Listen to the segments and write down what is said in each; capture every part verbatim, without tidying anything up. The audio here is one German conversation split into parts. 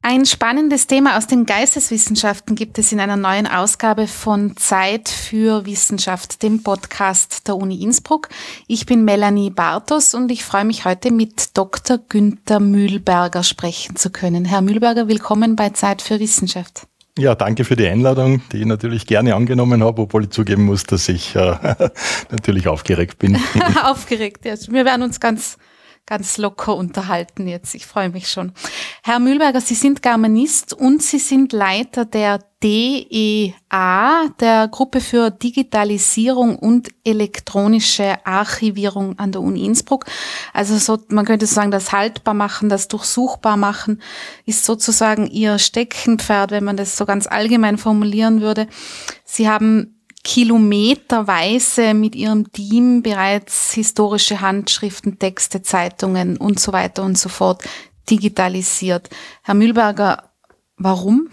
Ein spannendes Thema aus den Geisteswissenschaften gibt es in einer neuen Ausgabe von Zeit für Wissenschaft, dem Podcast der Uni Innsbruck. Ich bin Melanie Bartos und ich freue mich heute mit Doktor Günther Mühlberger sprechen zu können. Herr Mühlberger, willkommen bei Zeit für Wissenschaft. Ja, danke für die Einladung, die ich natürlich gerne angenommen habe, obwohl ich zugeben muss, dass ich äh, natürlich aufgeregt bin. Aufgeregt, ja. Wir werden uns ganz ganz locker unterhalten jetzt. Ich freue mich schon. Herr Mühlberger, Sie sind Germanist und Sie sind Leiter der D E A, der Gruppe für Digitalisierung und elektronische Archivierung an der Uni Innsbruck. Also so, man könnte sagen, das haltbar machen, das durchsuchbar machen, ist sozusagen Ihr Steckenpferd, wenn man das so ganz allgemein formulieren würde. Sie haben kilometerweise mit Ihrem Team bereits historische Handschriften, Texte, Zeitungen und so weiter und so fort digitalisiert. Herr Mühlberger, warum?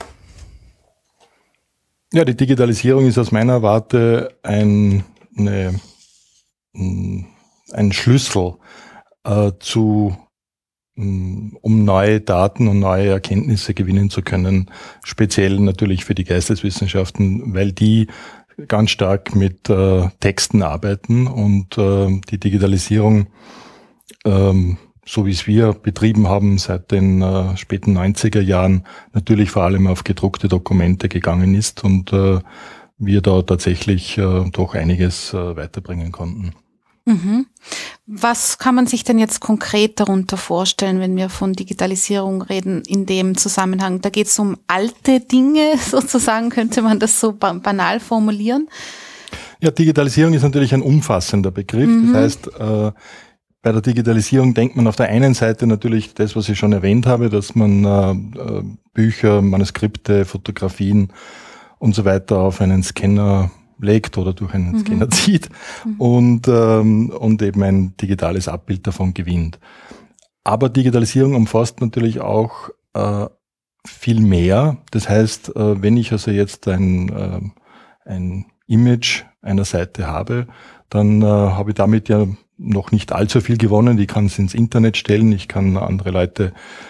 Ja, die Digitalisierung ist aus meiner Warte ein, eine, ein Schlüssel äh, zu, um neue Daten und neue Erkenntnisse gewinnen zu können, speziell natürlich für die Geisteswissenschaften, weil die ganz stark mit äh, Texten arbeiten und äh, die Digitalisierung, ähm, so wie es wir betrieben haben seit den äh, späten neunziger Jahren, natürlich vor allem auf gedruckte Dokumente gegangen ist und äh, wir da tatsächlich äh, doch einiges äh, weiterbringen konnten. Mhm. Was kann man sich denn jetzt konkret darunter vorstellen, wenn wir von Digitalisierung reden in dem Zusammenhang? Da geht es um alte Dinge sozusagen, könnte man das so banal formulieren? Ja, Digitalisierung ist natürlich ein umfassender Begriff. Mhm. Das heißt, äh, bei der Digitalisierung denkt man auf der einen Seite natürlich das, was ich schon erwähnt habe, dass man äh, Bücher, Manuskripte, Fotografien und so weiter auf einen Scanner legt oder durch einen mhm. Scanner zieht mhm. und, ähm, und eben ein digitales Abbild davon gewinnt. Aber Digitalisierung umfasst natürlich auch äh, viel mehr. Das heißt, äh, wenn ich also jetzt ein, äh, ein Image einer Seite habe, dann äh, habe ich damit ja noch nicht allzu viel gewonnen. Ich kann es ins Internet stellen, ich kann andere Leute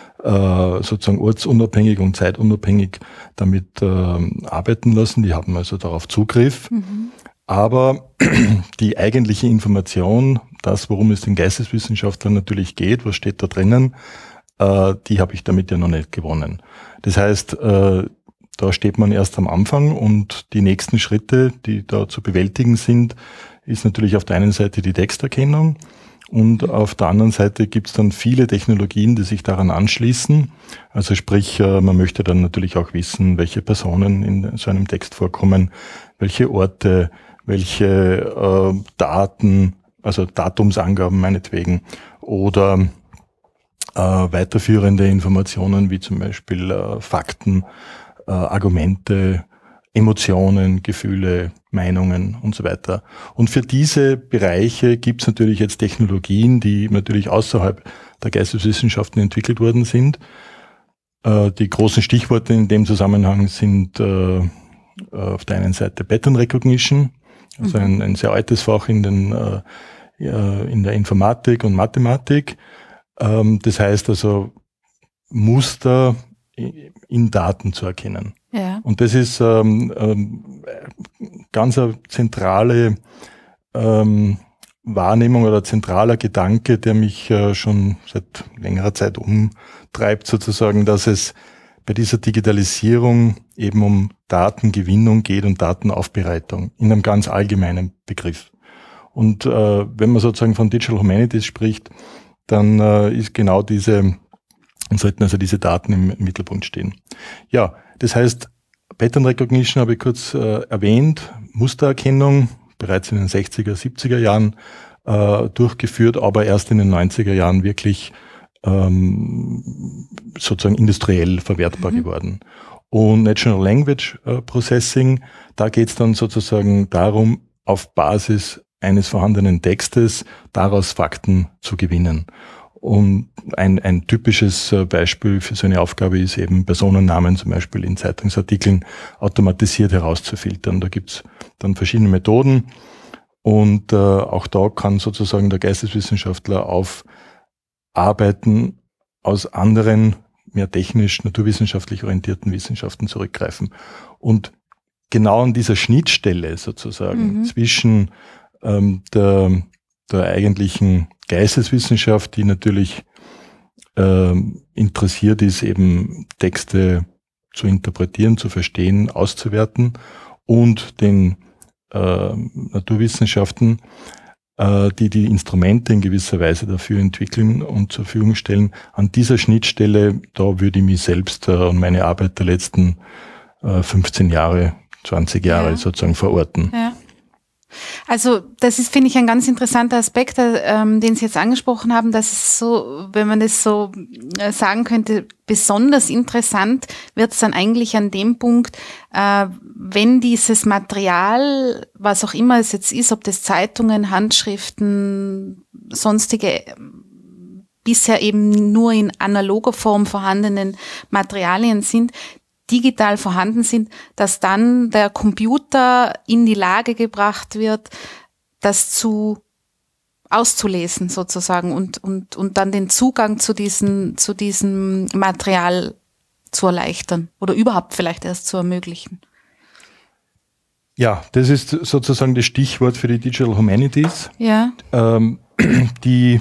äh, sozusagen ortsunabhängig und zeitunabhängig damit äh, arbeiten lassen. Die haben also darauf Zugriff. Mhm. Aber die eigentliche Information, das, worum es den Geisteswissenschaftlern natürlich geht, was steht da drinnen, äh, die habe ich damit ja noch nicht gewonnen. Das heißt, äh, da steht man erst am Anfang und die nächsten Schritte, die da zu bewältigen sind, ist natürlich auf der einen Seite die Texterkennung. Und auf der anderen Seite gibt es dann viele Technologien, die sich daran anschließen. Also sprich, man möchte dann natürlich auch wissen, welche Personen in so einem Text vorkommen, welche Orte, welche äh, Daten, also Datumsangaben meinetwegen, oder äh, weiterführende Informationen wie zum Beispiel äh, Fakten, äh, Argumente, Emotionen, Gefühle, Meinungen und so weiter. Und für diese Bereiche gibt es natürlich jetzt Technologien, die natürlich außerhalb der Geisteswissenschaften entwickelt worden sind. Äh, die großen Stichworte in dem Zusammenhang sind äh, auf der einen Seite Pattern Recognition, also ein, ein sehr altes Fach in, den, äh, in der Informatik und Mathematik. Ähm, das heißt also Muster in Daten zu erkennen. Ja. Und das ist ähm, ähm, ganz eine zentrale ähm, Wahrnehmung oder zentraler Gedanke, der mich äh, schon seit längerer Zeit umtreibt, sozusagen, dass es bei dieser Digitalisierung eben um Datengewinnung geht und Datenaufbereitung in einem ganz allgemeinen Begriff. Und äh, wenn man sozusagen von Digital Humanities spricht, dann äh, ist genau diese Und sollten also diese Daten im Mittelpunkt stehen. Ja, das heißt, Pattern Recognition habe ich kurz äh, erwähnt, Mustererkennung, bereits in den sechziger, siebziger Jahren äh, durchgeführt, aber erst in den neunziger Jahren wirklich ähm, sozusagen industriell verwertbar mhm. geworden. Und Natural Language äh, Processing, da geht es dann sozusagen darum, auf Basis eines vorhandenen Textes daraus Fakten zu gewinnen. Und ein, ein typisches Beispiel für so eine Aufgabe ist eben Personennamen zum Beispiel in Zeitungsartikeln automatisiert herauszufiltern. Da gibt's dann verschiedene Methoden und äh, auch da kann sozusagen der Geisteswissenschaftler auf Arbeiten aus anderen mehr technisch, naturwissenschaftlich orientierten Wissenschaften zurückgreifen. Und genau an dieser Schnittstelle sozusagen mhm. zwischen ähm, der, der eigentlichen Geisteswissenschaft, die natürlich ähm, interessiert ist, eben Texte zu interpretieren, zu verstehen, auszuwerten, und den äh, Naturwissenschaften, äh, die die Instrumente in gewisser Weise dafür entwickeln und zur Verfügung stellen. An dieser Schnittstelle, da würde ich mich selbst äh, und meine Arbeit der letzten äh, fünfzehn Jahre, zwanzig Jahre ja. sozusagen verorten. Ja. Also das ist, finde ich, ein ganz interessanter Aspekt, ähm, den Sie jetzt angesprochen haben, dass es so, wenn man das so äh, sagen könnte, besonders interessant wird es dann eigentlich an dem Punkt, äh, wenn dieses Material, was auch immer es jetzt ist, ob das Zeitungen, Handschriften, sonstige bisher eben nur in analoger Form vorhandenen Materialien sind, digital vorhanden sind, dass dann der Computer in die Lage gebracht wird, das zu auszulesen sozusagen und und und dann den Zugang zu diesen zu diesem Material zu erleichtern oder überhaupt vielleicht erst zu ermöglichen. Ja, das ist sozusagen das Stichwort für die Digital Humanities, ja. ähm, die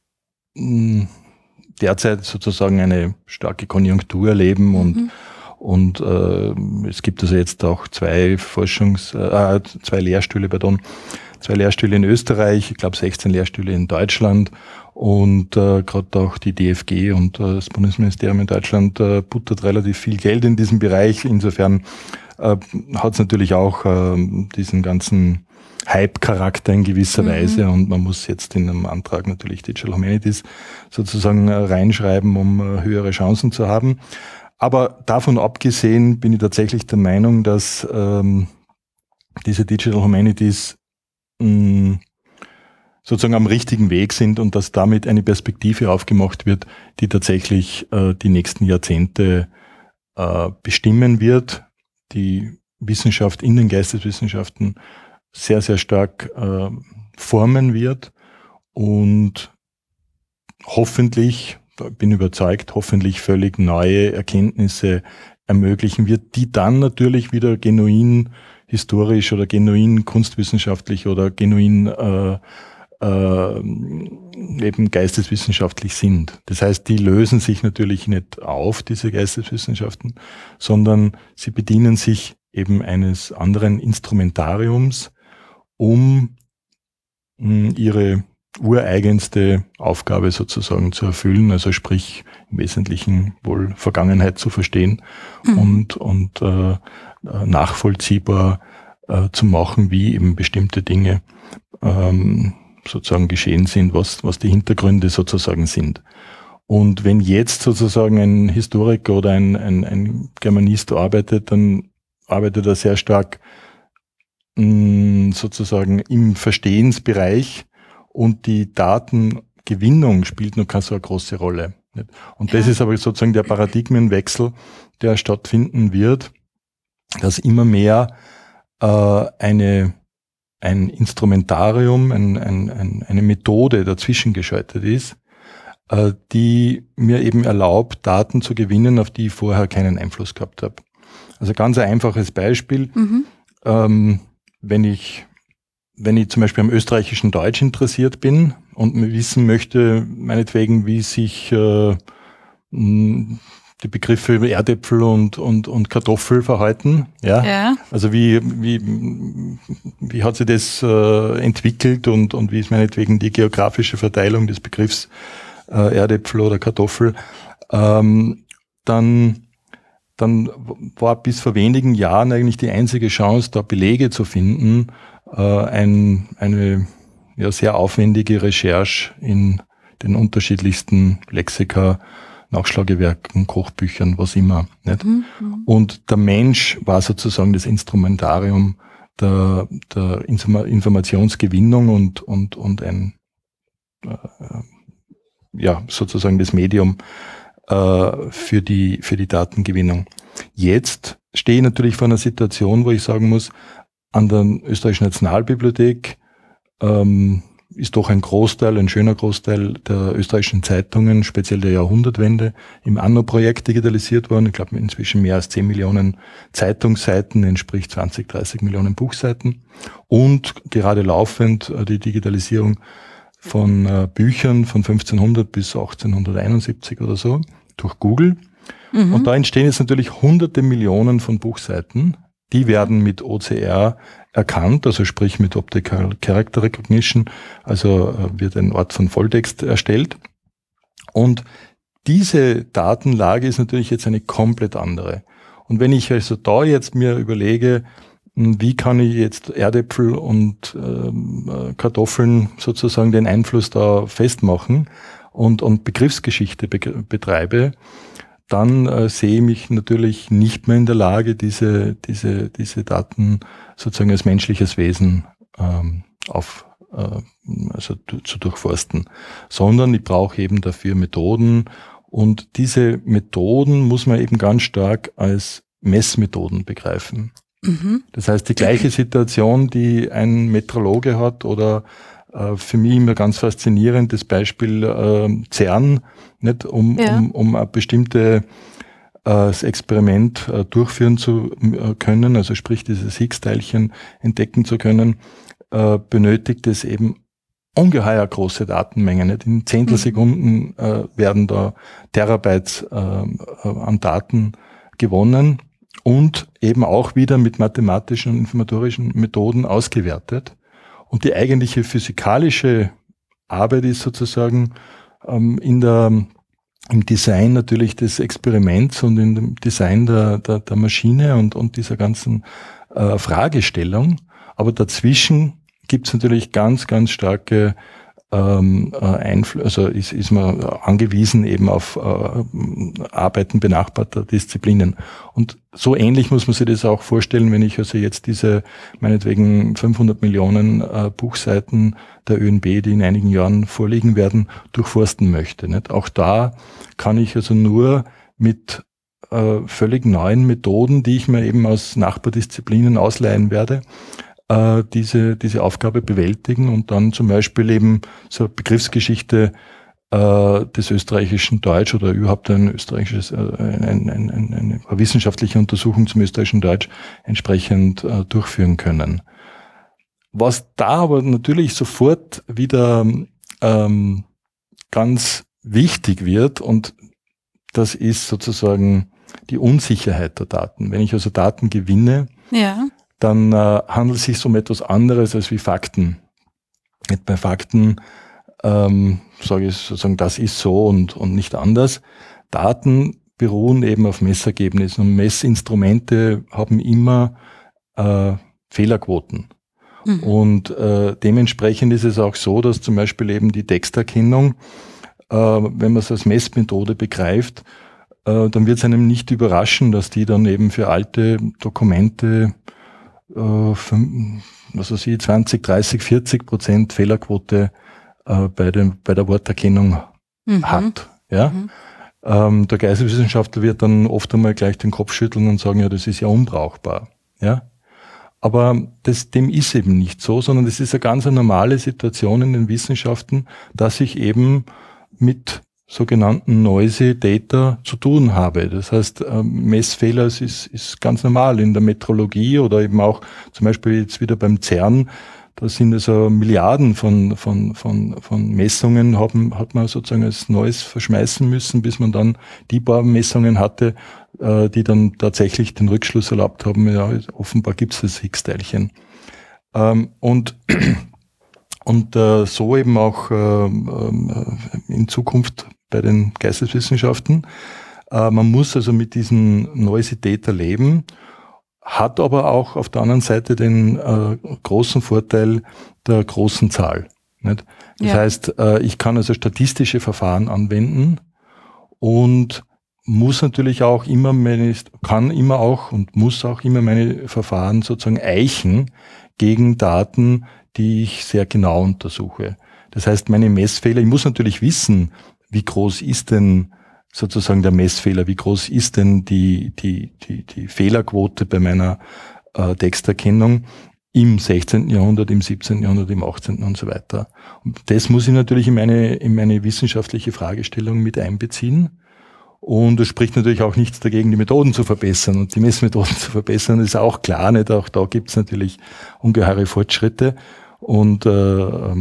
mh, derzeit sozusagen eine starke Konjunktur erleben mhm. und Und äh, es gibt also jetzt auch zwei Forschungs-, äh, zwei Lehrstühle, pardon, zwei Lehrstühle in Österreich, ich glaube sechzehn Lehrstühle in Deutschland, und äh, gerade auch die D F G und äh, das Bundesministerium in Deutschland äh, buttert relativ viel Geld in diesem Bereich. Insofern äh, hat es natürlich auch äh, diesen ganzen Hype-Charakter in gewisser mhm. Weise, und man muss jetzt in einem Antrag natürlich Digital Humanities sozusagen äh, reinschreiben, um äh, höhere Chancen zu haben. Aber davon abgesehen bin ich tatsächlich der Meinung, dass ähm, diese Digital Humanities mh, sozusagen am richtigen Weg sind und dass damit eine Perspektive aufgemacht wird, die tatsächlich äh, die nächsten Jahrzehnte äh, bestimmen wird, die Wissenschaft in den Geisteswissenschaften sehr, sehr stark äh, formen wird und hoffentlich, bin überzeugt, hoffentlich völlig neue Erkenntnisse ermöglichen wird, die dann natürlich wieder genuin historisch oder genuin kunstwissenschaftlich oder genuin äh, äh, eben geisteswissenschaftlich sind. Das heißt, die lösen sich natürlich nicht auf, diese Geisteswissenschaften, sondern sie bedienen sich eben eines anderen Instrumentariums, um mh, ihre ureigenste Aufgabe sozusagen zu erfüllen, also sprich im Wesentlichen wohl Vergangenheit zu verstehen mhm. und und äh, nachvollziehbar äh, zu machen, wie eben bestimmte Dinge ähm, sozusagen geschehen sind, was was die Hintergründe sozusagen sind. Und wenn jetzt sozusagen ein Historiker oder ein ein, ein Germanist arbeitet, dann arbeitet er sehr stark mh, sozusagen im Verstehensbereich, und die Datengewinnung spielt noch keine so eine große Rolle. Und das ja. ist aber sozusagen der Paradigmenwechsel, der stattfinden wird, dass immer mehr äh, eine, ein Instrumentarium, ein, ein, ein, eine Methode dazwischen geschaltet ist, äh, die mir eben erlaubt, Daten zu gewinnen, auf die ich vorher keinen Einfluss gehabt habe. Also ganz ein einfaches Beispiel. Mhm. Ähm, wenn ich Wenn ich zum Beispiel am österreichischen Deutsch interessiert bin und wissen möchte, meinetwegen, wie sich äh, die Begriffe Erdäpfel und, und, und Kartoffel verhalten, ja, ja. also wie, wie, wie hat sich das äh, entwickelt und, und wie ist meinetwegen die geografische Verteilung des Begriffs äh, Erdäpfel oder Kartoffel, ähm, dann dann war bis vor wenigen Jahren eigentlich die einzige Chance, da Belege zu finden, Ein, eine ja, sehr aufwendige Recherche in den unterschiedlichsten Lexika, Nachschlagewerken, Kochbüchern, was immer. Nicht? Mhm. Und der Mensch war sozusagen das Instrumentarium der, der Informationsgewinnung und, und, und ein, äh, ja, sozusagen das Medium äh, für die, für die Datengewinnung. Jetzt stehe ich natürlich vor einer Situation, wo ich sagen muss, an der Österreichischen Nationalbibliothek ähm, ist doch ein Großteil, ein schöner Großteil der österreichischen Zeitungen, speziell der Jahrhundertwende, im Anno-Projekt digitalisiert worden. Ich glaube, inzwischen mehr als zehn Millionen Zeitungsseiten, entspricht zwanzig, dreißig Millionen Buchseiten. Und gerade laufend die Digitalisierung von äh, Büchern von fünfzehnhundert bis achtzehnhunderteinundsiebzig oder so durch Google. Mhm. Und da entstehen jetzt natürlich hunderte Millionen von Buchseiten. Die werden mit O C R erkannt, also sprich mit Optical Character Recognition, also äh, wird ein Ort von Volltext erstellt. Und diese Datenlage ist natürlich jetzt eine komplett andere. Und wenn ich also da jetzt mir überlege, wie kann ich jetzt Erdäpfel und ähm, Kartoffeln sozusagen den Einfluss da festmachen und, und Begriffsgeschichte be- betreibe, dann äh, sehe ich mich natürlich nicht mehr in der Lage, diese, diese, diese Daten sozusagen als menschliches Wesen ähm, auf, äh, also du, zu durchforsten, sondern ich brauche eben dafür Methoden, und diese Methoden muss man eben ganz stark als Messmethoden begreifen. Mhm. Das heißt, die gleiche Situation, die ein Metrologe hat, oder äh, für mich immer ganz faszinierend das Beispiel äh, CERN, nicht, um, ja. um, um ein bestimmtes äh, Experiment äh, durchführen zu äh, können, also sprich dieses Higgs-Teilchen entdecken zu können, äh, benötigt es eben ungeheuer große Datenmengen. Nicht? In Zehntelsekunden äh, werden da Terabytes äh, an Daten gewonnen und eben auch wieder mit mathematischen und informatorischen Methoden ausgewertet. Und die eigentliche physikalische Arbeit ist sozusagen ähm, in der, im Design natürlich des Experiments und in dem Design der, der, der Maschine und, und dieser ganzen äh, Fragestellung. Aber dazwischen gibt es natürlich ganz, ganz starke ähm, Einflüsse, also ist, ist man angewiesen eben auf äh, Arbeiten benachbarter Disziplinen. Und so ähnlich muss man sich das auch vorstellen, wenn ich also jetzt diese meinetwegen fünfhundert Millionen äh, Buchseiten der Ö N B, die in einigen Jahren vorliegen werden, durchforsten möchte. Nicht? Auch da kann ich also nur mit äh, völlig neuen Methoden, die ich mir eben aus Nachbardisziplinen ausleihen werde, diese diese Aufgabe bewältigen und dann zum Beispiel eben so eine Begriffsgeschichte äh, des österreichischen Deutsch oder überhaupt ein österreichisches, äh, ein, ein, ein, eine wissenschaftliche Untersuchung zum österreichischen Deutsch entsprechend äh, durchführen können. Was da aber natürlich sofort wieder ähm, ganz wichtig wird, und das ist sozusagen die Unsicherheit der Daten. Wenn ich also Daten gewinne, ja. dann äh, handelt es sich um etwas anderes als wie Fakten. Nicht bei Fakten ähm, sage ich sozusagen, das ist so und, und nicht anders. Daten beruhen eben auf Messergebnissen, und Messinstrumente haben immer äh, Fehlerquoten. Mhm. Und äh, dementsprechend ist es auch so, dass zum Beispiel eben die Texterkennung, äh, wenn man es als Messmethode begreift, äh, dann wird es einem nicht überraschen, dass die dann eben für alte Dokumente was weiß ich, zwanzig, dreißig, vierzig Prozent Fehlerquote äh, bei, dem, bei der Worterkennung mhm. hat. Ja? Mhm. Ähm, der Geisteswissenschaftler wird dann oft einmal gleich den Kopf schütteln und sagen, ja, das ist ja unbrauchbar. Ja? Aber das, dem ist eben nicht so, sondern das ist eine ganz normale Situation in den Wissenschaften, dass ich eben mit sogenannten Noisy Data zu tun habe. Das heißt, Messfehler ist, ist ganz normal in der Metrologie oder eben auch zum Beispiel jetzt wieder beim CERN. Da sind also Milliarden von, von, von, von Messungen, haben, hat man sozusagen als Neues verschmeißen müssen, bis man dann die paar Messungen hatte, die dann tatsächlich den Rückschluss erlaubt haben, ja, offenbar gibt es das Higgs-Teilchen. Und Und äh, so eben auch äh, äh, in Zukunft bei den Geisteswissenschaften. Äh, man muss also mit diesen Noisy Data leben, hat aber auch auf der anderen Seite den äh, großen Vorteil der großen Zahl. Nicht? Das ja. heißt, äh, ich kann also statistische Verfahren anwenden und muss natürlich auch immer meine, kann immer auch und muss auch immer meine Verfahren sozusagen eichen gegen Daten, die ich sehr genau untersuche. Das heißt, meine Messfehler, ich muss natürlich wissen, wie groß ist denn sozusagen der Messfehler, wie groß ist denn die die die die Fehlerquote bei meiner äh, Texterkennung. im sechzehnten Jahrhundert, im siebzehnten Jahrhundert, im achtzehnten und so weiter. Und das muss ich natürlich in meine, in meine wissenschaftliche Fragestellung mit einbeziehen. Und es spricht natürlich auch nichts dagegen, die Methoden zu verbessern und die Messmethoden zu verbessern. Das ist auch klar, nicht? Auch da gibt es natürlich ungeheure Fortschritte. Und äh,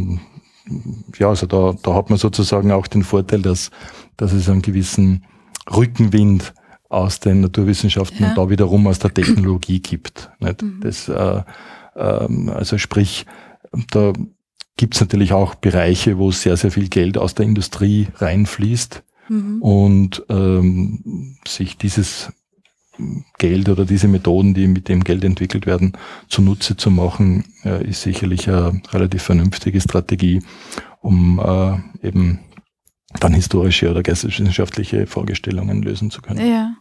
ja, also da, da hat man sozusagen auch den Vorteil, dass, dass es einen gewissen Rückenwind aus den Naturwissenschaften ja. und da wiederum aus der Technologie gibt. Nicht? Mhm. Das, äh, äh, also sprich, da gibt es natürlich auch Bereiche, wo sehr, sehr viel Geld aus der Industrie reinfließt mhm. und ähm, sich dieses Geld oder diese Methoden, die mit dem Geld entwickelt werden, zunutze zu machen, äh, ist sicherlich eine relativ vernünftige Strategie, um äh, eben dann historische oder geisteswissenschaftliche Fragestellungen lösen zu können. Ja.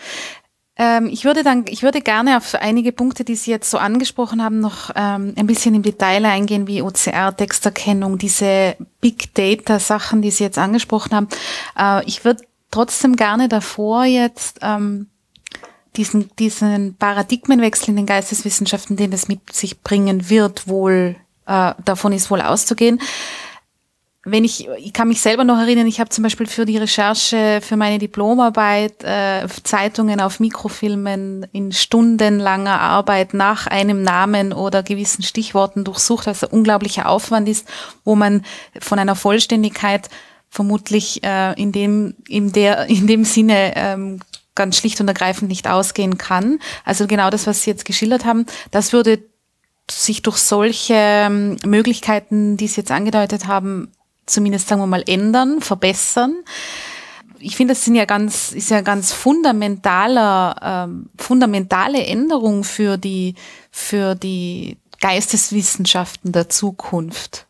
Ähm, ich würde dann, ich würde gerne auf einige Punkte, die Sie jetzt so angesprochen haben, noch ähm, ein bisschen im Detail eingehen, wie O C R, Texterkennung, diese Big Data Sachen, die Sie jetzt angesprochen haben. Äh, ich würde trotzdem gerne davor jetzt ähm, diesen, diesen Paradigmenwechsel in den Geisteswissenschaften, den das mit sich bringen wird, wohl, äh, davon ist wohl auszugehen. Wenn ich, ich kann mich selber noch erinnern, ich habe zum Beispiel für die Recherche, für meine Diplomarbeit äh, Zeitungen auf Mikrofilmen in stundenlanger Arbeit nach einem Namen oder gewissen Stichworten durchsucht, was ein unglaublicher Aufwand ist, wo man von einer Vollständigkeit vermutlich äh, in dem, in der, in dem Sinne ähm, ganz schlicht und ergreifend nicht ausgehen kann. Also genau das, was Sie jetzt geschildert haben, das würde sich durch solche ähm, Möglichkeiten, die Sie jetzt angedeutet haben, zumindest sagen wir mal ändern, verbessern. Ich finde, das sind ja ganz, ist ja ganz fundamentaler, ähm, fundamentale Änderung für die, für die Geisteswissenschaften der Zukunft.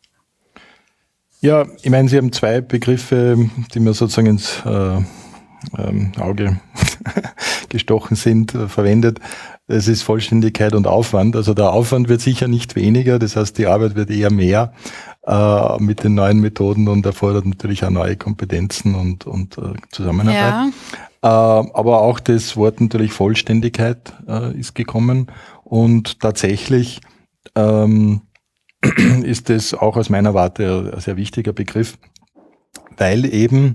Ja, ich meine, Sie haben zwei Begriffe, die mir sozusagen ins äh, ähm, Auge gestochen sind, äh, verwendet. Das ist Vollständigkeit und Aufwand. Also der Aufwand wird sicher nicht weniger, das heißt, die Arbeit wird eher mehr äh, mit den neuen Methoden und erfordert natürlich auch neue Kompetenzen und, und äh, Zusammenarbeit. Ja. Äh, aber auch das Wort natürlich Vollständigkeit äh, ist gekommen und tatsächlich ähm, ist das auch aus meiner Warte ein sehr wichtiger Begriff, weil eben,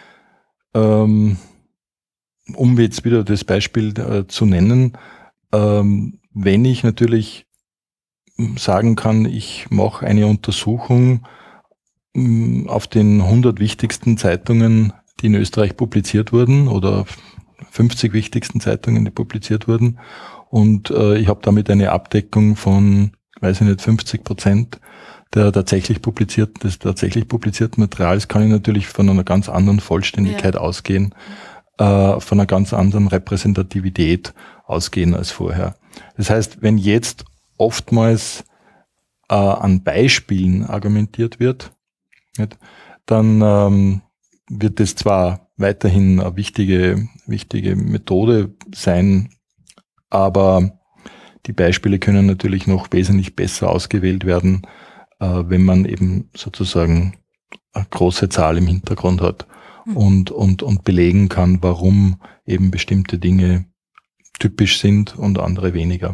ähm, um jetzt wieder das Beispiel äh, zu nennen, ähm, wenn ich natürlich sagen kann, ich mache eine Untersuchung mh, auf den hundert wichtigsten Zeitungen, die in Österreich publiziert wurden oder fünfzig wichtigsten Zeitungen, die publiziert wurden und äh, ich habe damit eine Abdeckung von, weiß ich nicht, fünfzig Prozent der tatsächlich publizierten, des tatsächlich publizierten Materials, kann ich natürlich von einer ganz anderen Vollständigkeit ja. ausgehen, äh, von einer ganz anderen Repräsentativität ausgehen als vorher. Das heißt, wenn jetzt oftmals äh, an Beispielen argumentiert wird, nicht, dann ähm, wird es zwar weiterhin eine wichtige, wichtige Methode sein, aber die Beispiele können natürlich noch wesentlich besser ausgewählt werden, äh, wenn man eben sozusagen eine große Zahl im Hintergrund hat mhm. und, und, und belegen kann, warum eben bestimmte Dinge typisch sind und andere weniger.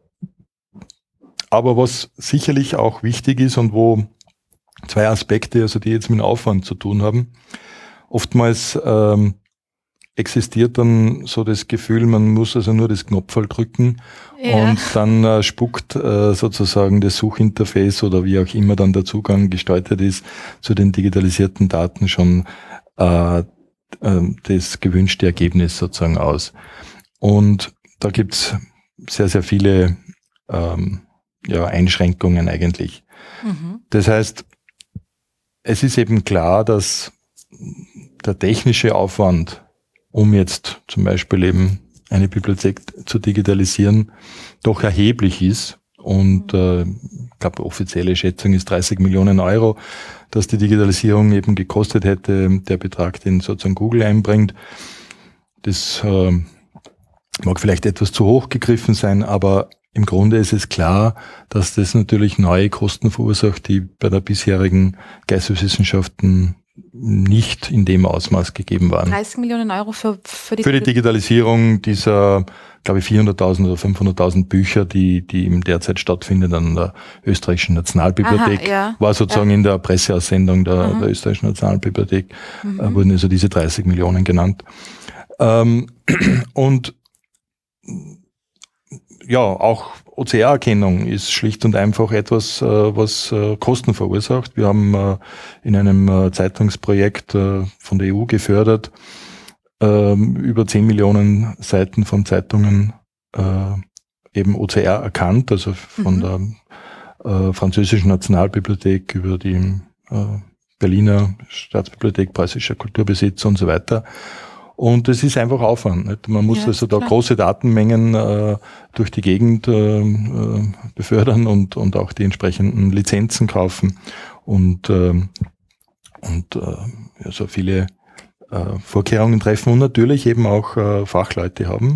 Aber was sicherlich auch wichtig ist und wo zwei Aspekte, also die jetzt mit dem Aufwand zu tun haben, oftmals ähm, existiert dann so das Gefühl, man muss also nur das Knopfball drücken ja. und dann äh, spuckt äh, sozusagen das Suchinterface oder wie auch immer dann der Zugang gestaltet ist zu den digitalisierten Daten schon äh, äh, das gewünschte Ergebnis sozusagen aus. Und da gibt's sehr, sehr viele ähm, ja, Einschränkungen eigentlich. Mhm. Das heißt, es ist eben klar, dass der technische Aufwand, um jetzt zum Beispiel eben eine Bibliothek zu digitalisieren, doch erheblich ist. Und äh, ich glaube, offizielle Schätzung ist dreißig Millionen Euro, dass die Digitalisierung eben gekostet hätte, der Betrag, den sozusagen Google einbringt. Das äh, mag vielleicht etwas zu hoch gegriffen sein, aber im Grunde ist es klar, dass das natürlich neue Kosten verursacht, die bei der bisherigen Geisteswissenschaften nicht in dem Ausmaß gegeben waren. dreißig Millionen Euro für, für die, für die Digitalisierung dieser glaube ich, vierhunderttausend oder fünfhunderttausend Bücher, die, die im derzeit stattfinden an der Österreichischen Nationalbibliothek. Aha, ja. War sozusagen ja. in der Presseaussendung der, der Österreichischen Nationalbibliothek, mhm. äh, wurden also diese dreißig Millionen genannt. Ähm, und ja, auch O C R-Erkennung ist schlicht und einfach etwas, äh, was äh, Kosten verursacht. Wir haben äh, in einem äh, Zeitungsprojekt äh, von der E U gefördert, äh, über zehn Millionen Seiten von Zeitungen äh, eben O C R erkannt, also von mhm. der äh, französischen Nationalbibliothek über die äh, Berliner Staatsbibliothek, Preußischer Kulturbesitz und so weiter. Und es ist einfach Aufwand. Nicht? Man muss ja, also da klar. große Datenmengen äh, durch die Gegend äh, äh, befördern und, und auch die entsprechenden Lizenzen kaufen und, äh, und äh, also viele äh, Vorkehrungen treffen und natürlich eben auch äh, Fachleute haben,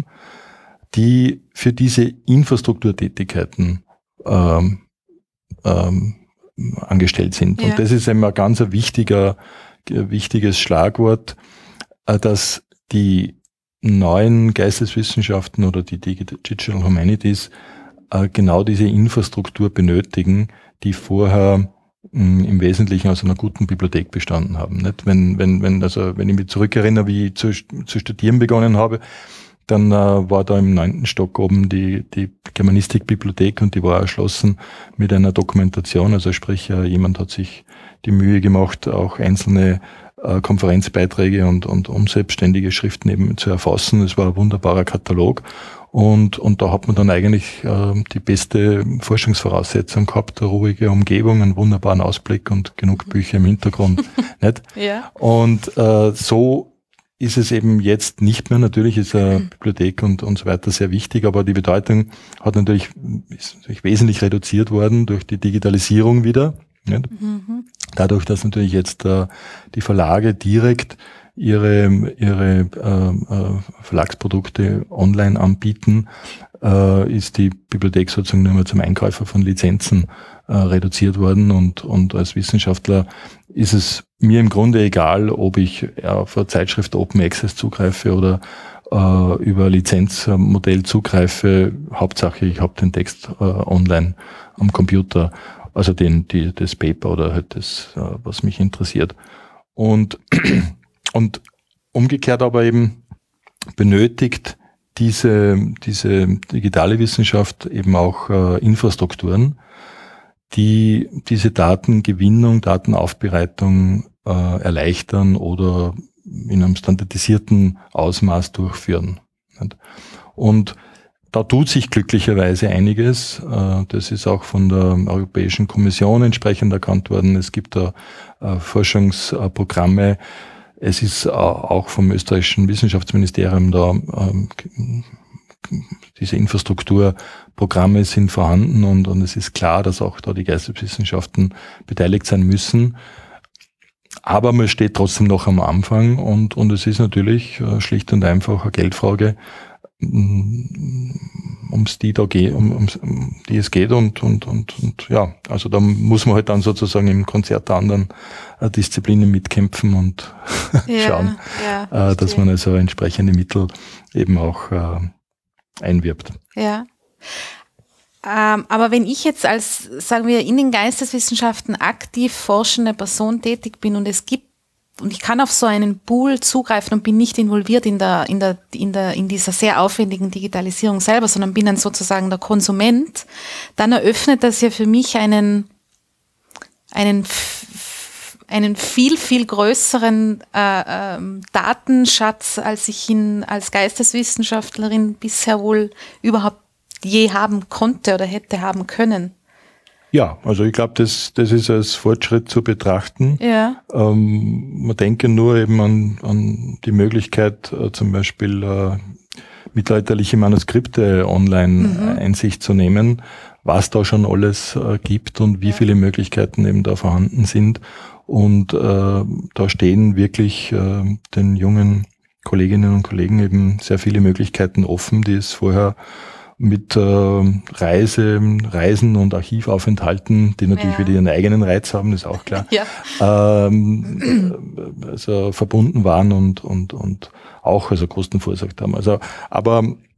die für diese Infrastrukturtätigkeiten ähm, ähm, angestellt sind. Ja. Und das ist eben ein ganz ein wichtiger, wichtiges Schlagwort, äh, dass die neuen Geisteswissenschaften oder die Digital Humanities äh, genau diese Infrastruktur benötigen, die vorher mh, im Wesentlichen aus einer guten Bibliothek bestanden haben. Nicht? Wenn, wenn, wenn, also, wenn ich mich zurückerinnere, wie ich zu, zu studieren begonnen habe, dann äh, war da im neunten Stock oben die, die Germanistikbibliothek und die war erschlossen mit einer Dokumentation. Also sprich, äh, jemand hat sich die Mühe gemacht, auch einzelne äh, Konferenzbeiträge und, und unselbstständige Schriften eben zu erfassen. Es war ein wunderbarer Katalog. Und, und da hat man dann eigentlich äh, die beste Forschungsvoraussetzung gehabt, eine ruhige Umgebung, einen wunderbaren Ausblick und genug Bücher im Hintergrund. Nicht? Ja. Und äh, so ist es eben jetzt nicht mehr. Natürlich ist eine Bibliothek und, und so weiter sehr wichtig, aber die Bedeutung hat natürlich, ist natürlich wesentlich reduziert worden durch die Digitalisierung wieder. Nicht? Mhm. Dadurch, dass natürlich jetzt äh, die Verlage direkt ihre, ihre äh, äh, Verlagsprodukte online anbieten, äh, ist die Bibliothek sozusagen nur mehr zum Einkäufer von Lizenzen äh, reduziert worden und, und als Wissenschaftler ist es mir im Grunde egal, ob ich ja, auf eine Zeitschrift Open Access zugreife oder äh, über ein Lizenzmodell zugreife. Hauptsache, ich habe den Text äh, online am Computer, also den, die, das Paper oder halt das, äh, was mich interessiert. Und, und umgekehrt aber eben benötigt diese, diese digitale Wissenschaft eben auch äh, Infrastrukturen, die diese Datengewinnung, Datenaufbereitung äh, erleichtern oder in einem standardisierten Ausmaß durchführen. Und da tut sich glücklicherweise einiges. Äh, das ist auch von der Europäischen Kommission entsprechend erkannt worden. Es gibt da äh, Forschungsprogramme. Es ist auch vom österreichischen Wissenschaftsministerium da, ähm, diese Infrastrukturprogramme sind vorhanden und, und es ist klar, dass auch da die Geisteswissenschaften beteiligt sein müssen. Aber man steht trotzdem noch am Anfang und, und es ist natürlich äh, schlicht und einfach eine Geldfrage, ums die da geht, um, um, um die es geht und, und, und, und ja, also da muss man halt dann sozusagen im Konzert der anderen äh, Disziplinen mitkämpfen und ja, schauen, ja, äh, dass man also entsprechende Mittel eben auch äh, einwirbt. Ja. Ähm, aber wenn ich jetzt als, sagen wir, in den Geisteswissenschaften aktiv forschende Person tätig bin und es gibt und ich kann auf so einen Pool zugreifen und bin nicht involviert in der, in der, in der, in dieser sehr aufwendigen Digitalisierung selber, sondern bin dann sozusagen der Konsument, dann eröffnet das ja für mich einen, einen, einen viel, viel größeren äh, äh, Datenschatz, als ich ihn als Geisteswissenschaftlerin bisher wohl überhaupt je haben konnte oder hätte haben können. Ja, also ich glaube, das, das ist als Fortschritt zu betrachten. Ja. Ähm, man denke nur eben an, an die Möglichkeit, äh, zum Beispiel äh, mittelalterliche Manuskripte online mhm. Einsicht zu nehmen, was da schon alles äh, gibt und wie ja. viele Möglichkeiten eben da vorhanden sind. Und äh, da stehen wirklich äh, den jungen Kolleginnen und Kollegen eben sehr viele Möglichkeiten offen, die es vorher mit äh, Reise, Reisen und Archivaufenthalten, die natürlich ja. wieder ihren eigenen Reiz haben, ist auch klar, ja. ähm, also verbunden waren und und und auch also Kosten verursacht haben. Also, aber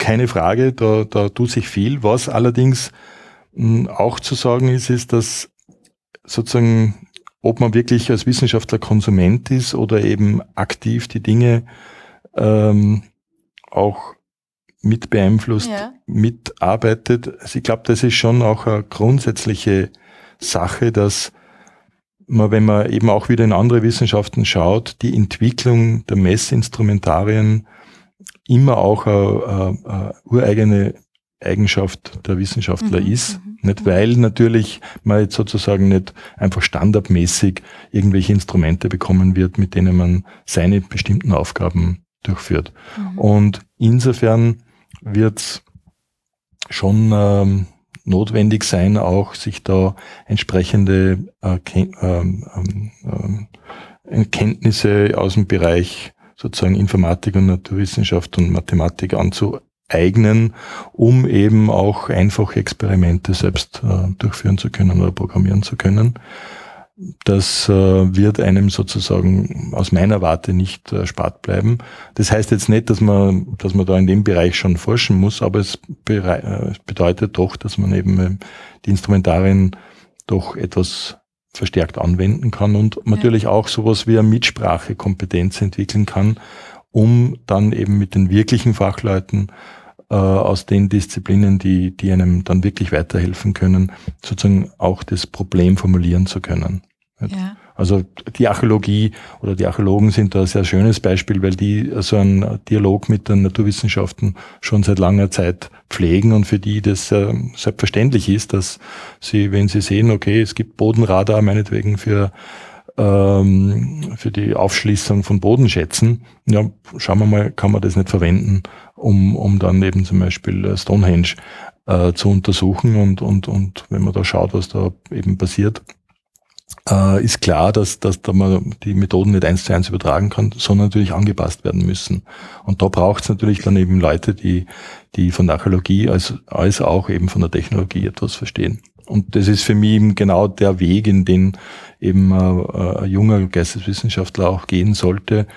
keine Frage, da, da tut sich viel. Was allerdings mh, auch zu sagen ist, ist, dass sozusagen, ob man wirklich als Wissenschaftler Konsument ist oder eben aktiv die Dinge ähm, auch mit beeinflusst, ja. mitarbeitet. Also ich glaube, das ist schon auch eine grundsätzliche Sache, dass man, wenn man eben auch wieder in andere Wissenschaften schaut, die Entwicklung der Messinstrumentarien immer auch eine, eine, eine ureigene Eigenschaft der Wissenschaftler mhm, ist. Mhm. Nicht, weil natürlich man jetzt sozusagen nicht einfach standardmäßig irgendwelche Instrumente bekommen wird, mit denen man seine bestimmten Aufgaben durchführt. Mhm. Und insofern wird es schon ähm, notwendig sein, auch sich da entsprechende äh, Ken- ähm, ähm, Kenntnisse aus dem Bereich sozusagen Informatik und Naturwissenschaft und Mathematik anzueignen, um eben auch einfache Experimente selbst äh, durchführen zu können oder programmieren zu können. Das äh, wird einem sozusagen aus meiner Warte nicht erspart bleiben. Das heißt jetzt nicht, dass man, dass man da in dem Bereich schon forschen muss, aber es, berei- äh, es bedeutet doch, dass man eben äh, die Instrumentarien doch etwas verstärkt anwenden kann und natürlich ja. auch sowas wie eine Mitsprachekompetenz entwickeln kann, um dann eben mit den wirklichen Fachleuten äh, aus den Disziplinen, die, die einem dann wirklich weiterhelfen können, sozusagen auch das Problem formulieren zu können. Ja. Also die Archäologie oder die Archäologen sind da ein sehr schönes Beispiel, weil die so einen Dialog mit den Naturwissenschaften schon seit langer Zeit pflegen und für die das äh, selbstverständlich ist, dass sie, wenn sie sehen, okay, es gibt Bodenradar meinetwegen für ähm, für die Aufschließung von Bodenschätzen, ja, schauen wir mal, kann man das nicht verwenden, um um dann eben zum Beispiel Stonehenge äh, zu untersuchen und und und wenn man da schaut, was da eben passiert, äh, ist klar, dass dass da man die Methoden nicht eins zu eins übertragen kann, sondern natürlich angepasst werden müssen. Und da braucht es natürlich dann eben Leute, die die von der Archäologie als als auch eben von der Technologie etwas verstehen. Und das ist für mich eben genau der Weg, in den eben äh, ein junger Geisteswissenschaftler auch gehen sollte,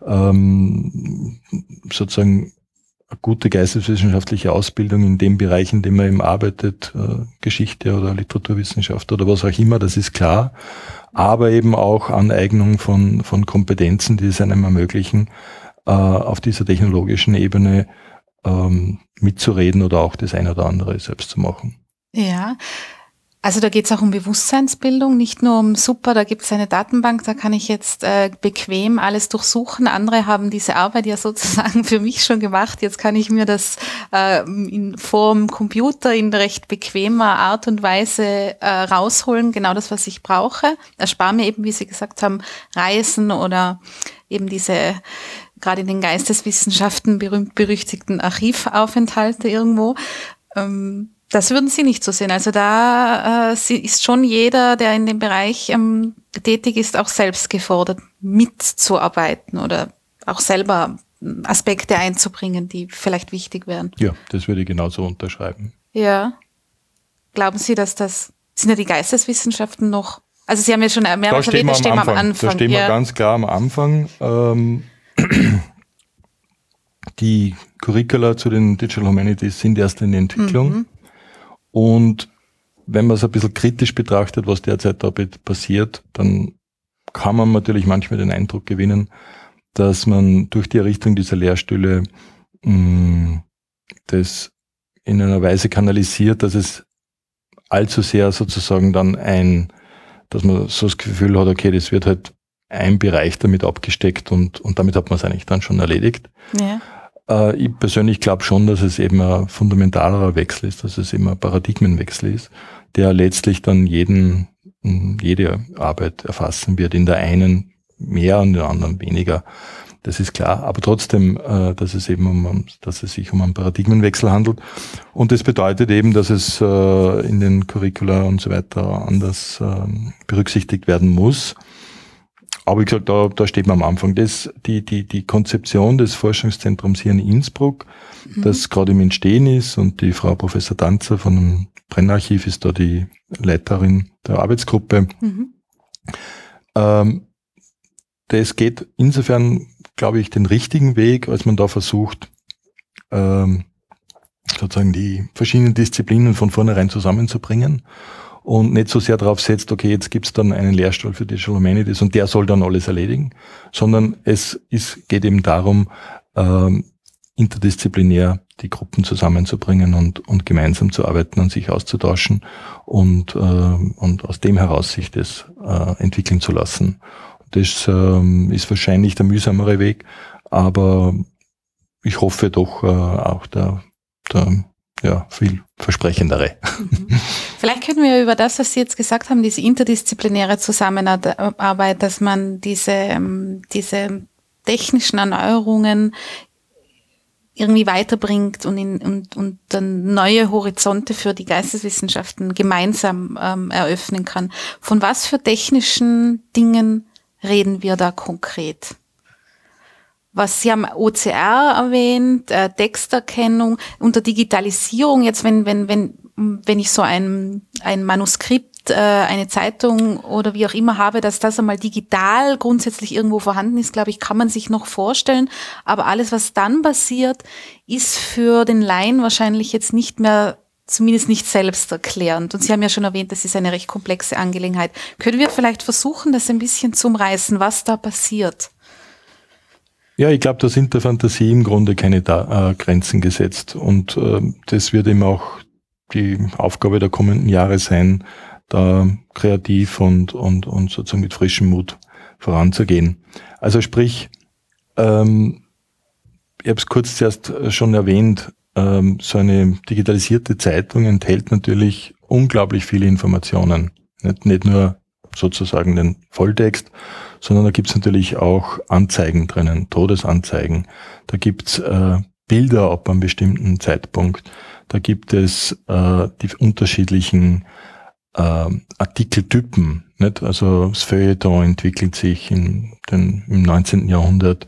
ähm, sozusagen eine gute geisteswissenschaftliche Ausbildung in dem Bereich, in dem man eben arbeitet, äh, Geschichte oder Literaturwissenschaft oder was auch immer, das ist klar, aber eben auch Aneignung von von Kompetenzen, die es einem ermöglichen, äh, auf dieser technologischen Ebene ähm, mitzureden oder auch das eine oder andere selbst zu machen. Ja. Also da geht es auch um Bewusstseinsbildung, nicht nur um super, da gibt es eine Datenbank, da kann ich jetzt äh, bequem alles durchsuchen. Andere haben diese Arbeit ja sozusagen für mich schon gemacht. Jetzt kann ich mir das äh, in, vorm Computer in recht bequemer Art und Weise äh, rausholen, genau das, was ich brauche. Erspare mir eben, wie Sie gesagt haben, Reisen oder eben diese, gerade in den Geisteswissenschaften berühmt-berüchtigten Archivaufenthalte irgendwo. Ähm, Das würden Sie nicht so sehen. Also da äh, ist schon jeder, der in dem Bereich ähm, tätig ist, auch selbst gefordert, mitzuarbeiten oder auch selber Aspekte einzubringen, die vielleicht wichtig wären. Ja, das würde ich genauso unterschreiben. Ja. Glauben Sie, dass das, sind ja die Geisteswissenschaften noch, also Sie haben ja schon mehrmals erwähnt, da stehen wir am Anfang. Da stehen wir ja. ganz klar am Anfang. Ähm, die Curricula zu den Digital Humanities sind erst in der Entwicklung. Mhm. Und wenn man es ein bisschen kritisch betrachtet, was derzeit da passiert, dann kann man natürlich manchmal den Eindruck gewinnen, dass man durch die Errichtung dieser Lehrstühle mh, das in einer Weise kanalisiert, dass es allzu sehr sozusagen dann ein, dass man so das Gefühl hat, okay, das wird halt ein Bereich damit abgesteckt und, und damit hat man es eigentlich dann schon erledigt. Ja. Ich persönlich glaube schon, dass es eben ein fundamentalerer Wechsel ist, dass es eben ein Paradigmenwechsel ist, der letztlich dann jeden, jede Arbeit erfassen wird. In der einen mehr und in der anderen weniger. Das ist klar. Aber trotzdem, dass es eben um, dass es sich um einen Paradigmenwechsel handelt. Und das bedeutet eben, dass es in den Curricula und so weiter anders berücksichtigt werden muss. Aber wie gesagt, da, da steht man am Anfang. Das, die, die, die Konzeption des Forschungszentrums hier in Innsbruck, mhm. das gerade im Entstehen ist und die Frau Professor Danzer von dem Brennarchiv ist da die Leiterin der Arbeitsgruppe. Mhm. Ähm, das geht insofern, glaube ich, den richtigen Weg, als man da versucht, ähm, sozusagen die verschiedenen Disziplinen von vornherein zusammenzubringen und nicht so sehr darauf setzt, okay, jetzt gibt's dann einen Lehrstuhl für Digital Humanities und der soll dann alles erledigen, sondern es ist, geht eben darum, ähm, interdisziplinär die Gruppen zusammenzubringen und, und gemeinsam zu arbeiten und sich auszutauschen und, äh, und aus dem heraus sich das äh, entwickeln zu lassen. Das ähm, ist wahrscheinlich der mühsamere Weg, aber ich hoffe doch äh, auch der, der ja, viel versprechendere. Vielleicht können wir über das, was Sie jetzt gesagt haben, diese interdisziplinäre Zusammenarbeit, dass man diese, diese technischen Erneuerungen irgendwie weiterbringt und, in, und, und dann neue Horizonte für die Geisteswissenschaften gemeinsam ähm, eröffnen kann. Von was für technischen Dingen reden wir da konkret? Was Sie haben O C R erwähnt, äh, Texterkennung, unter Digitalisierung, jetzt wenn, wenn, wenn, wenn ich so ein, ein Manuskript, äh, eine Zeitung oder wie auch immer habe, dass das einmal digital grundsätzlich irgendwo vorhanden ist, glaube ich, kann man sich noch vorstellen. Aber alles, was dann passiert, ist für den Laien wahrscheinlich jetzt nicht mehr, zumindest nicht selbsterklärend. Und Sie haben ja schon erwähnt, das ist eine recht komplexe Angelegenheit. Können wir vielleicht versuchen, das ein bisschen zu umreißen, was da passiert? Ja, ich glaube, da sind der Fantasie im Grunde keine da- äh, Grenzen gesetzt. Und äh, das wird eben auch die Aufgabe der kommenden Jahre sein, da kreativ und, und, und sozusagen mit frischem Mut voranzugehen. Also sprich, ähm, ich habe es kurz zuerst schon erwähnt, ähm, so eine digitalisierte Zeitung enthält natürlich unglaublich viele Informationen. Nicht, nicht nur sozusagen den Volltext, sondern da gibt's natürlich auch Anzeigen drinnen, Todesanzeigen. Da gibt's äh, Bilder ab einem bestimmten Zeitpunkt. Da gibt es äh, die unterschiedlichen äh, Artikeltypen. Nicht? Also das Feuilleton entwickelt sich in den, im neunzehnten Jahrhundert.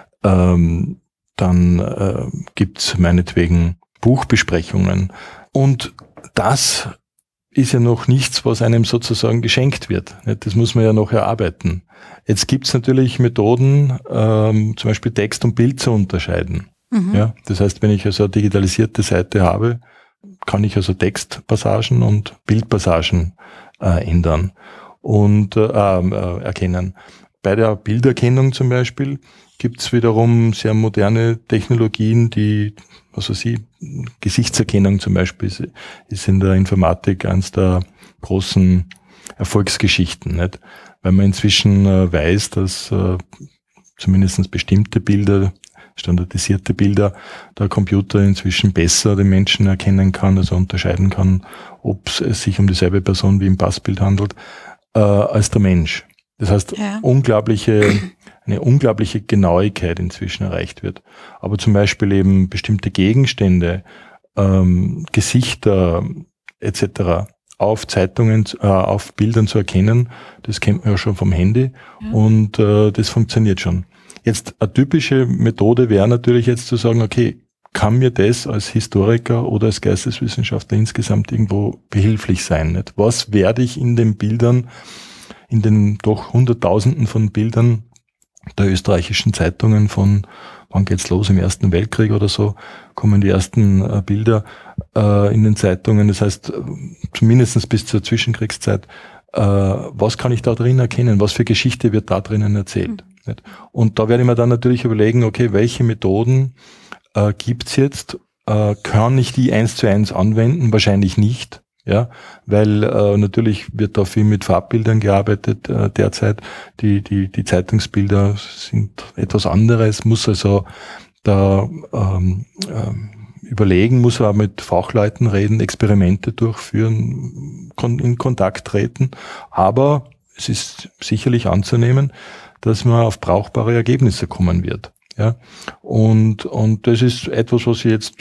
Ähm, dann äh, gibt's meinetwegen Buchbesprechungen. Und das ist ja noch nichts, was einem sozusagen geschenkt wird. Das muss man ja noch erarbeiten. Jetzt gibt's natürlich Methoden, ähm, zum Beispiel Text und Bild zu unterscheiden. Mhm. Ja, das heißt, wenn ich also eine digitalisierte Seite habe, kann ich also Textpassagen und Bildpassagen äh, ändern und äh, äh, erkennen. Bei der Bilderkennung zum Beispiel gibt's wiederum sehr moderne Technologien, die, was weiß ich, Gesichtserkennung zum Beispiel ist, ist in der Informatik eines der großen Erfolgsgeschichten, nicht? Weil man inzwischen äh, weiß, dass äh, zumindest bestimmte Bilder, standardisierte Bilder, der Computer inzwischen besser den Menschen erkennen kann, also unterscheiden kann, ob es sich um dieselbe Person wie im Passbild handelt, äh, als der Mensch. Das heißt, ja. unglaubliche, eine unglaubliche Genauigkeit inzwischen erreicht wird. Aber zum Beispiel eben bestimmte Gegenstände, ähm, Gesichter et cetera auf Zeitungen, äh, auf Bildern zu erkennen, das kennt man ja schon vom Handy ja. und äh, das funktioniert schon. Jetzt eine typische Methode wäre natürlich jetzt zu sagen, okay, kann mir das als Historiker oder als Geisteswissenschaftler insgesamt irgendwo behilflich sein? Nicht? Was werde ich in den Bildern, in den doch Hunderttausenden von Bildern der österreichischen Zeitungen von, wann geht's los, im Ersten Weltkrieg oder so, kommen die ersten äh, Bilder äh, in den Zeitungen, das heißt zumindest bis zur Zwischenkriegszeit, äh, was kann ich da drin erkennen, was für Geschichte wird da drinnen erzählt. Mhm. Und da werde ich mir dann natürlich überlegen, okay, welche Methoden äh, gibt's jetzt, äh, kann ich die eins zu eins anwenden? Wahrscheinlich nicht. Ja, weil äh, natürlich wird da viel mit Farbbildern gearbeitet äh, derzeit. Die die die Zeitungsbilder sind etwas anderes. Muss also da ähm, ähm, überlegen, muss auch mit Fachleuten reden, Experimente durchführen, kon- in Kontakt treten. Aber es ist sicherlich anzunehmen, dass man auf brauchbare Ergebnisse kommen wird. Ja, und und das ist etwas, was ich jetzt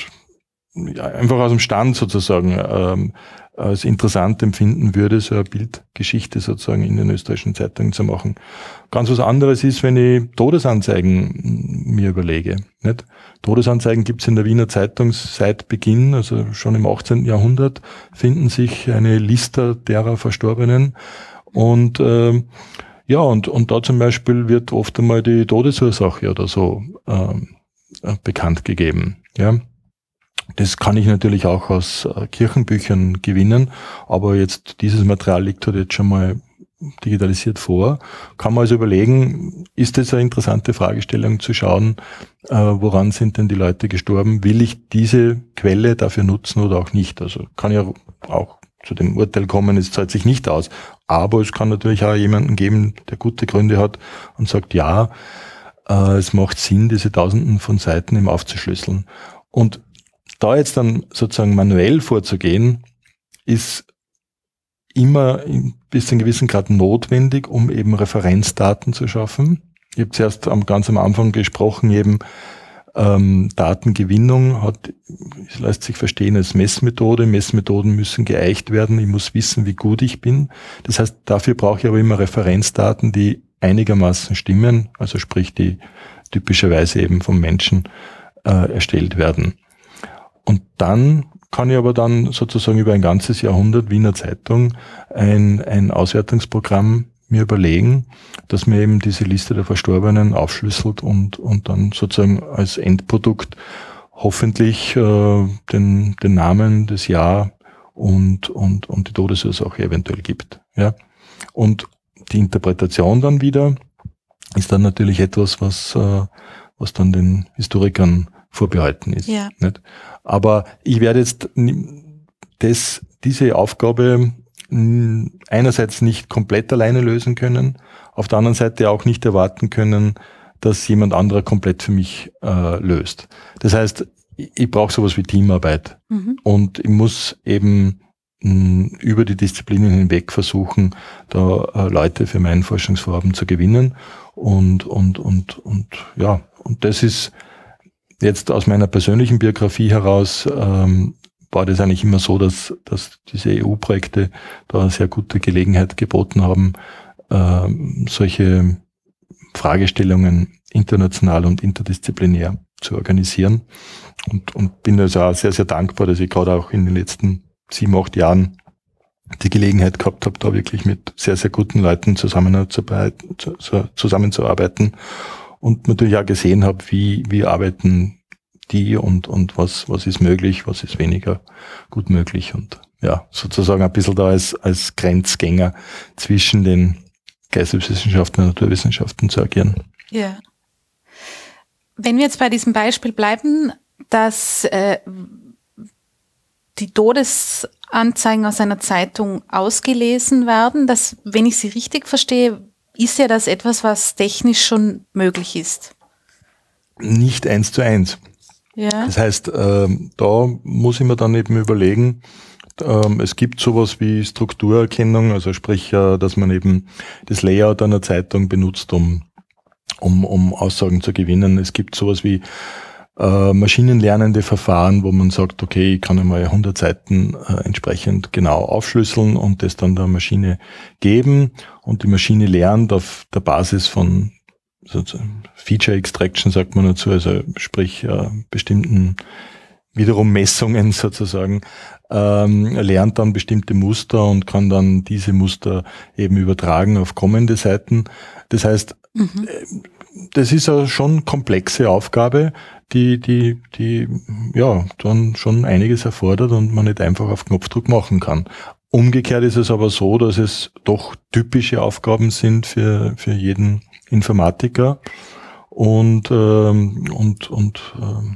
ja, einfach aus dem Stand sozusagen ähm, als interessant empfinden würde, so eine Bildgeschichte sozusagen in den österreichischen Zeitungen zu machen. Ganz was anderes ist, wenn ich Todesanzeigen mir überlege. Nicht? Todesanzeigen gibt es in der Wiener Zeitung seit Beginn, also schon im achtzehnten Jahrhundert, finden sich eine Liste derer Verstorbenen. Und ähm, ja, und, und da zum Beispiel wird oft einmal die Todesursache oder so ähm, bekannt gegeben. Ja. Das kann ich natürlich auch aus äh, Kirchenbüchern gewinnen, aber jetzt dieses Material liegt halt jetzt schon mal digitalisiert vor. Kann man also überlegen, ist das eine interessante Fragestellung zu schauen, äh, woran sind denn die Leute gestorben? Will ich diese Quelle dafür nutzen oder auch nicht? Also kann ja auch zu dem Urteil kommen, es zahlt sich nicht aus. Aber es kann natürlich auch jemanden geben, der gute Gründe hat und sagt, ja, äh, es macht Sinn, diese Tausenden von Seiten eben aufzuschlüsseln. Und da jetzt dann sozusagen manuell vorzugehen, ist immer bis zu einem gewissen Grad notwendig, um eben Referenzdaten zu schaffen. Ich habe zuerst am, ganz am Anfang gesprochen, eben ähm, Datengewinnung hat, es lässt sich verstehen als Messmethode. Messmethoden müssen geeicht werden. Ich muss wissen, wie gut ich bin. Das heißt, dafür brauche ich aber immer Referenzdaten, die einigermaßen stimmen, also sprich, die typischerweise eben vom Menschen äh, erstellt werden. Und dann kann ich aber dann sozusagen über ein ganzes Jahrhundert Wiener Zeitung ein, ein Auswertungsprogramm mir überlegen, dass mir eben diese Liste der Verstorbenen aufschlüsselt und, und dann sozusagen als Endprodukt hoffentlich äh, den, den Namen, das Jahr und, und, und die Todesursache eventuell gibt. Ja. Und die Interpretation dann wieder ist dann natürlich etwas, was, äh, was dann den Historikern vorbehalten ist. Ja. Nicht? Aber ich werde jetzt das, diese Aufgabe einerseits nicht komplett alleine lösen können, auf der anderen Seite auch nicht erwarten können, dass jemand anderer komplett für mich äh, löst. Das heißt, ich, ich brauche sowas wie Teamarbeit. Mhm. Und ich muss eben mh, über die Disziplinen hinweg versuchen, da äh, Leute für mein Forschungsvorhaben zu gewinnen. Und, und, und, und ja, und das ist jetzt aus meiner persönlichen Biografie heraus, ähm, war das eigentlich immer so, dass, dass diese E U-Projekte da eine sehr gute Gelegenheit geboten haben, ähm, solche Fragestellungen international und interdisziplinär zu organisieren. Und, und bin also auch sehr, sehr dankbar, dass ich gerade auch in den letzten sieben, acht Jahren die Gelegenheit gehabt habe, da wirklich mit sehr, sehr guten Leuten zusammenzuarbeiten, zusammenzuarbeiten und natürlich auch gesehen habe, wie, wie arbeiten die und, und was, was ist möglich, was ist weniger gut möglich und ja, sozusagen ein bisschen da als, als Grenzgänger zwischen den Geisteswissenschaften und Naturwissenschaften zu agieren. Ja. Wenn wir jetzt bei diesem Beispiel bleiben, dass äh, die Todesanzeigen aus einer Zeitung ausgelesen werden, dass, wenn ich sie richtig verstehe, ist ja das etwas, was technisch schon möglich ist? Nicht eins zu eins. Ja. Das heißt, äh, da muss ich mir dann eben überlegen, äh, es gibt sowas wie Strukturerkennung, also sprich, äh, dass man eben das Layout einer Zeitung benutzt, um, um, um Aussagen zu gewinnen. Es gibt sowas wie äh, maschinenlernende Verfahren, wo man sagt, okay, ich kann einmal hundert Seiten äh, entsprechend genau aufschlüsseln und das dann der Maschine geben und die Maschine lernt auf der Basis von Feature Extraction sagt man dazu, also sprich äh, bestimmten wiederum Messungen sozusagen, ähm, lernt dann bestimmte Muster und kann dann diese Muster eben übertragen auf kommende Seiten. Das heißt, mhm. das ist eine schon komplexe Aufgabe, die, die, die, ja, dann schon einiges erfordert und man nicht einfach auf Knopfdruck machen kann. Umgekehrt ist es aber so, dass es doch typische Aufgaben sind für, für jeden Informatiker und, ähm, und, und, ähm,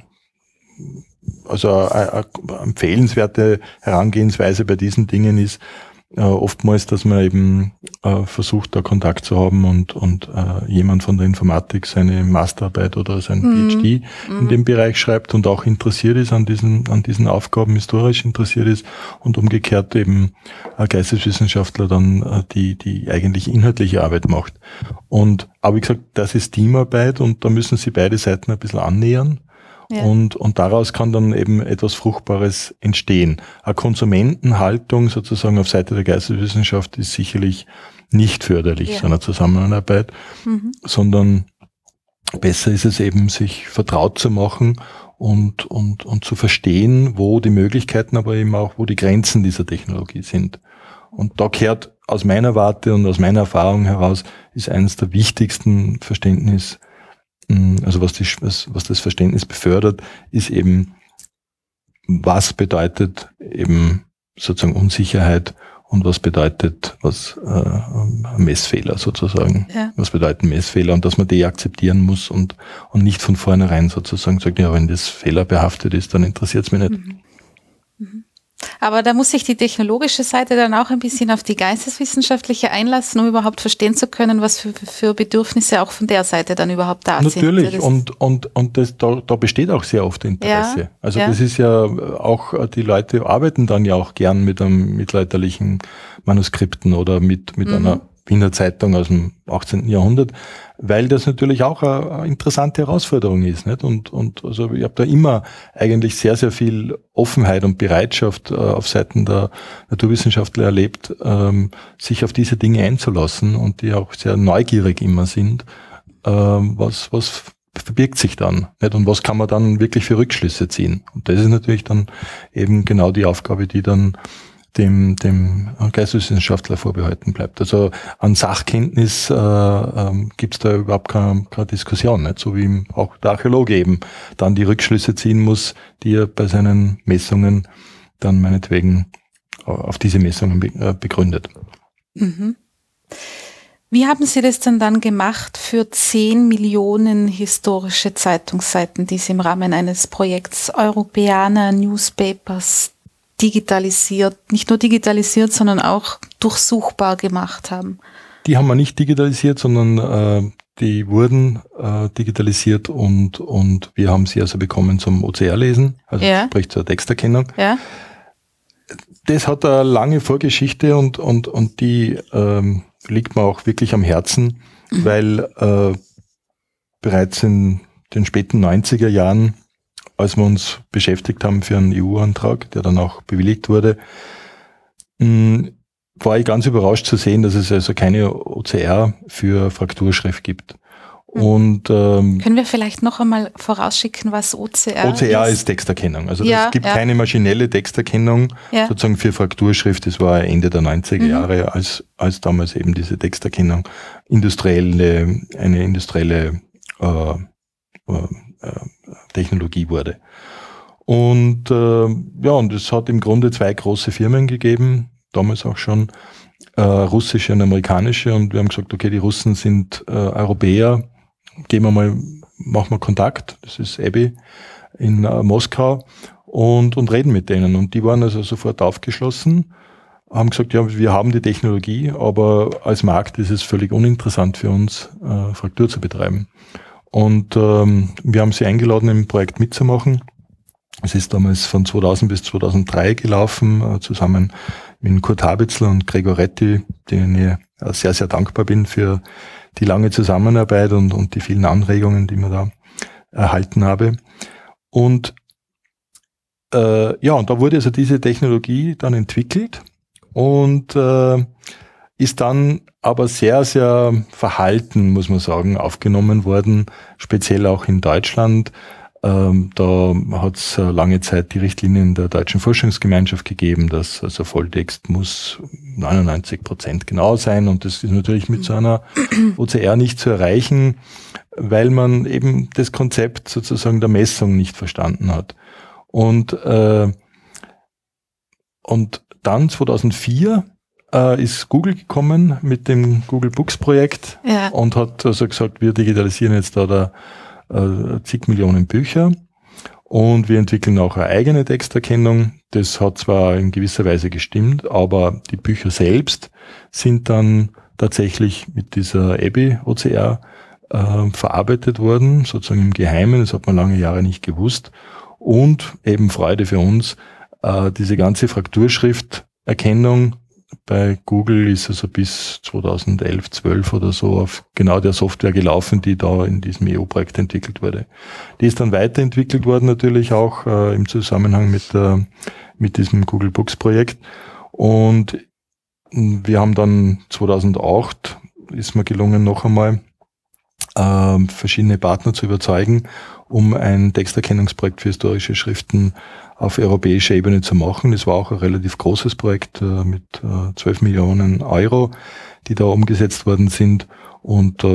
also eine, eine empfehlenswerte Herangehensweise bei diesen Dingen ist äh, oftmals, dass man eben äh, versucht, da Kontakt zu haben und, und äh, jemand von der Informatik seine Masterarbeit oder sein mhm. PhD mhm. in dem Bereich schreibt und auch interessiert ist an diesen, an diesen Aufgaben, historisch interessiert ist und umgekehrt eben ein Geisteswissenschaftler dann äh, die, die eigentlich inhaltliche Arbeit macht. Und, aber wie gesagt, das ist Teamarbeit und da müssen sich beide Seiten ein bisschen annähern. Ja. Und, und daraus kann dann eben etwas Fruchtbares entstehen. Eine Konsumentenhaltung sozusagen auf Seite der Geisteswissenschaft ist sicherlich nicht förderlich ja. so einer Zusammenarbeit, mhm. sondern besser ist es eben, sich vertraut zu machen und, und, und zu verstehen, wo die Möglichkeiten, aber eben auch, wo die Grenzen dieser Technologie sind. Und da kehrt aus meiner Warte und aus meiner Erfahrung heraus, ist eines der wichtigsten Verständnis, also was, die, was, was das Verständnis befördert, ist eben was bedeutet eben sozusagen Unsicherheit und was bedeutet was äh, Messfehler sozusagen. Ja. Was bedeuten Messfehler und dass man die akzeptieren muss und, und nicht von vornherein sozusagen sagt, ja, wenn das fehlerbehaftet ist, dann interessiert es mich nicht. Mhm. Mhm. Aber da muss sich die technologische Seite dann auch ein bisschen auf die geisteswissenschaftliche einlassen, um überhaupt verstehen zu können, was für, für Bedürfnisse auch von der Seite dann überhaupt da Natürlich. sind. Natürlich, und, und, und das, da, da besteht auch sehr oft Interesse. Ja, also ja. Das ist ja auch, die Leute arbeiten dann ja auch gern mit einem mittelalterlichen Manuskripten oder mit, mit mhm. einer Wiener Zeitung aus dem achtzehnten Jahrhundert, weil das natürlich auch eine, eine interessante Herausforderung ist, nicht? Und, und also ich habe da immer eigentlich sehr, sehr viel Offenheit und Bereitschaft äh, auf Seiten der Naturwissenschaftler erlebt, ähm, sich auf diese Dinge einzulassen und die auch sehr neugierig immer sind, ähm, was, was verbirgt sich dann, nicht? Und was kann man dann wirklich für Rückschlüsse ziehen? Und das ist natürlich dann eben genau die Aufgabe, die dann dem, dem Geisteswissenschaftler vorbehalten bleibt. Also an Sachkenntnis äh, ähm, gibt es da überhaupt keine, keine Diskussion, nicht? So wie auch der Archäologe eben dann die Rückschlüsse ziehen muss, die er bei seinen Messungen dann meinetwegen auf diese Messungen be- äh, begründet. Mhm. Wie haben Sie das denn dann gemacht für zehn Millionen historische Zeitungsseiten, die Sie im Rahmen eines Projekts Europeana Newspapers digitalisiert, nicht nur digitalisiert, sondern auch durchsuchbar gemacht haben? Die haben wir nicht digitalisiert, sondern äh, die wurden äh, digitalisiert und und wir haben sie also bekommen zum O C R-Lesen, also ja. sprich zur Texterkennung. Ja. Das hat eine lange Vorgeschichte und und und die ähm, liegt mir auch wirklich am Herzen, mhm. weil äh, bereits in den späten neunziger Jahren, als wir uns beschäftigt haben für einen E U-Antrag, der dann auch bewilligt wurde, mh, war ich ganz überrascht zu sehen, dass es also keine O C R für Frakturschrift gibt. Und ähm, können wir vielleicht noch einmal vorausschicken, was O C R ist? O C R ist, ist Texterkennung. Also ja, es gibt ja. keine maschinelle Texterkennung ja. sozusagen für Frakturschrift. Das war Ende der neunziger Jahre, als als damals eben diese Texterkennung industrielle eine industrielle äh, äh, Technologie wurde. Und äh, ja, und es hat im Grunde zwei große Firmen gegeben, damals auch schon, äh, russische und amerikanische, und wir haben gesagt, okay, die Russen sind äh, Europäer, gehen wir mal, machen wir Kontakt, das ist E B I in äh, Moskau, und, und reden mit denen. Und die waren also sofort aufgeschlossen, haben gesagt, ja, wir haben die Technologie, aber als Markt ist es völlig uninteressant für uns, äh, Fraktur zu betreiben. Und ähm, wir haben sie eingeladen, im Projekt mitzumachen. Es ist damals von zweitausend bis zweitausenddrei gelaufen, äh, zusammen mit Kurt Habitzler und Gregor Retti, denen ich sehr, sehr dankbar bin für die lange Zusammenarbeit und, und die vielen Anregungen, die man da erhalten habe. Und äh, ja, und da wurde also diese Technologie dann entwickelt und äh, ist dann aber sehr, sehr verhalten, muss man sagen, aufgenommen worden, speziell auch in Deutschland. Ähm, da hat es lange Zeit die Richtlinien der Deutschen Forschungsgemeinschaft gegeben, dass also Volltext muss neunundneunzig Prozent genau sein, und das ist natürlich mit so einer O C R nicht zu erreichen, weil man eben das Konzept sozusagen der Messung nicht verstanden hat. Und, äh, und dann zweitausendvier äh, ist Google gekommen mit dem Google Books Projekt ja. und hat also gesagt, wir digitalisieren jetzt da, da äh, zig Millionen Bücher und wir entwickeln auch eine eigene Texterkennung. Das hat zwar in gewisser Weise gestimmt, aber die Bücher selbst sind dann tatsächlich mit dieser E B I O C R äh, verarbeitet worden, sozusagen im Geheimen, das hat man lange Jahre nicht gewusst. Und eben Freude für uns, äh, diese ganze Frakturschrifterkennung bei Google ist also bis zweitausendelf, zwölf oder so auf genau der Software gelaufen, die da in diesem E U-Projekt entwickelt wurde. Die ist dann weiterentwickelt worden natürlich auch äh, im Zusammenhang mit, äh, mit diesem Google Books Projekt. Und wir haben dann zweitausendacht, ist mir gelungen, noch einmal äh, verschiedene Partner zu überzeugen, um ein Texterkennungsprojekt für historische Schriften auf europäischer Ebene zu machen. Das war auch ein relativ großes Projekt äh, mit äh, zwölf Millionen Euro, die da umgesetzt worden sind. Und äh,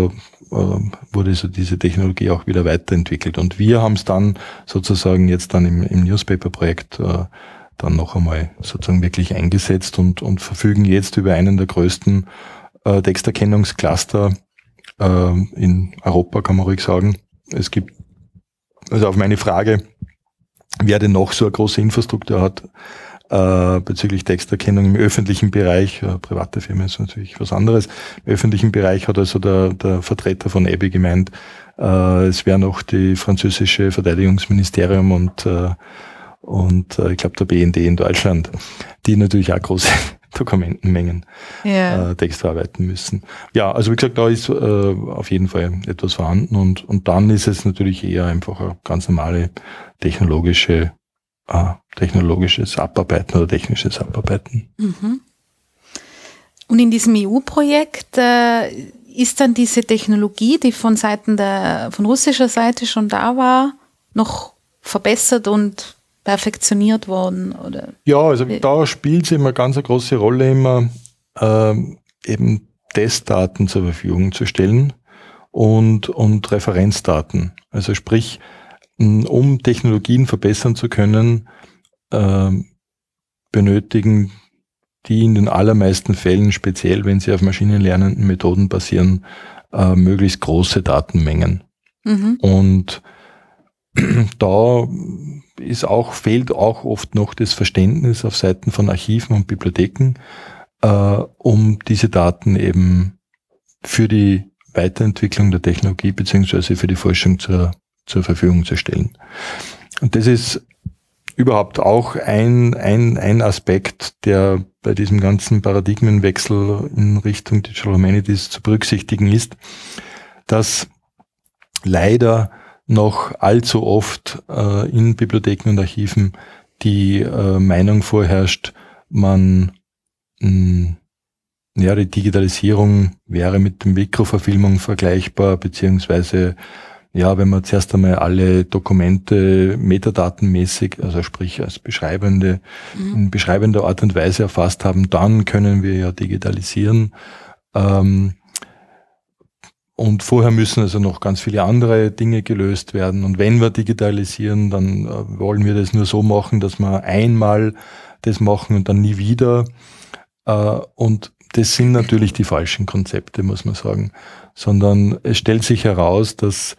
wurde so diese Technologie auch wieder weiterentwickelt. Und wir haben es dann sozusagen jetzt dann im, im Newspaper-Projekt äh, dann noch einmal sozusagen wirklich eingesetzt und, und verfügen jetzt über einen der größten äh, Texterkennungscluster äh, in Europa, kann man ruhig sagen. Es gibt, also auf meine Frage, wer denn noch so eine große Infrastruktur hat, äh, bezüglich Texterkennung im öffentlichen Bereich, äh, private Firma ist natürlich was anderes, im öffentlichen Bereich hat also der, der Vertreter von E B I gemeint, äh, es wäre noch die französische Verteidigungsministerium und äh, und äh, ich glaube der B N D in Deutschland, die natürlich auch große Dokumentenmengen ja. äh, Text verarbeiten müssen. Ja, also wie gesagt, da ist äh, auf jeden Fall etwas vorhanden und und dann ist es natürlich eher einfach eine ganz normale technologische äh, technologisches Abarbeiten oder technisches Abarbeiten. Mhm. Und in diesem E U-Projekt äh, ist dann diese Technologie, die von Seiten der von russischer Seite schon da war, noch verbessert und perfektioniert worden, oder? Ja, also da spielt es immer eine ganz eine große Rolle, immer ähm, eben Testdaten zur Verfügung zu stellen und, und Referenzdaten. Also sprich, um Technologien verbessern zu können, ähm, benötigen die in den allermeisten Fällen, speziell wenn sie auf maschinenlernenden Methoden basieren, äh, möglichst große Datenmengen. Mhm. Und da ist auch, fehlt auch oft noch das Verständnis auf Seiten von Archiven und Bibliotheken, äh, um diese Daten eben für die Weiterentwicklung der Technologie beziehungsweise für die Forschung zur, zur Verfügung zu stellen. Und das ist überhaupt auch ein, ein, ein Aspekt, der bei diesem ganzen Paradigmenwechsel in Richtung Digital Humanities zu berücksichtigen ist, dass leider noch allzu oft äh, in Bibliotheken und Archiven die äh, Meinung vorherrscht, man mh, ja, die Digitalisierung wäre mit der Mikroverfilmung vergleichbar, beziehungsweise ja, wenn wir zuerst einmal alle Dokumente metadatenmäßig, also sprich als beschreibende, mhm. in beschreibender Art und Weise erfasst haben, dann können wir ja digitalisieren. Ähm, Und vorher müssen also noch ganz viele andere Dinge gelöst werden. Und wenn wir digitalisieren, dann äh, wollen wir das nur so machen, dass wir einmal das machen und dann nie wieder. Äh, und das sind natürlich die falschen Konzepte, muss man sagen. Sondern es stellt sich heraus, dass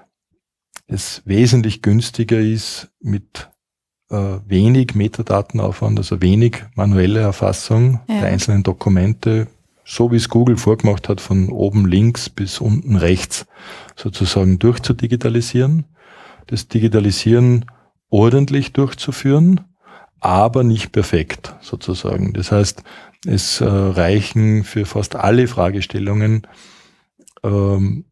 es wesentlich günstiger ist, mit äh, wenig Metadatenaufwand, also wenig manuelle Erfassung ja. der einzelnen Dokumente, so wie es Google vorgemacht hat, von oben links bis unten rechts sozusagen durchzudigitalisieren, das Digitalisieren ordentlich durchzuführen, aber nicht perfekt sozusagen. Das heißt, es äh, reichen für fast alle Fragestellungen ähm,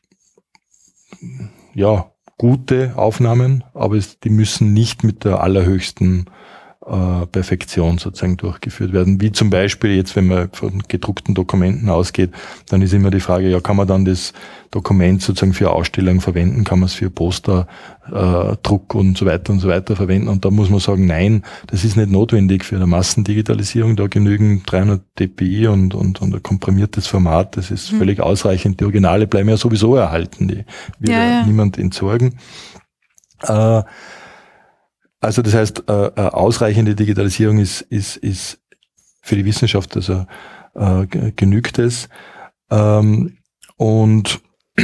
ja gute Aufnahmen, aber es, die müssen nicht mit der allerhöchsten äh, Perfektion sozusagen durchgeführt werden. Wie zum Beispiel jetzt, wenn man von gedruckten Dokumenten ausgeht, dann ist immer die Frage, ja, kann man dann das Dokument sozusagen für Ausstellungen verwenden, kann man es für Poster, äh, Druck und so weiter und so weiter verwenden. Und da muss man sagen, nein, das ist nicht notwendig für eine Massendigitalisierung. Da genügen dreihundert dpi und, und, und ein komprimiertes Format. Das ist mhm. völlig ausreichend. Die Originale bleiben ja sowieso erhalten. Die wird ja, ja niemand entsorgen. Äh, Also das heißt, äh, ausreichende Digitalisierung ist, ist, ist für die Wissenschaft, also äh, genügt es. Ähm, und,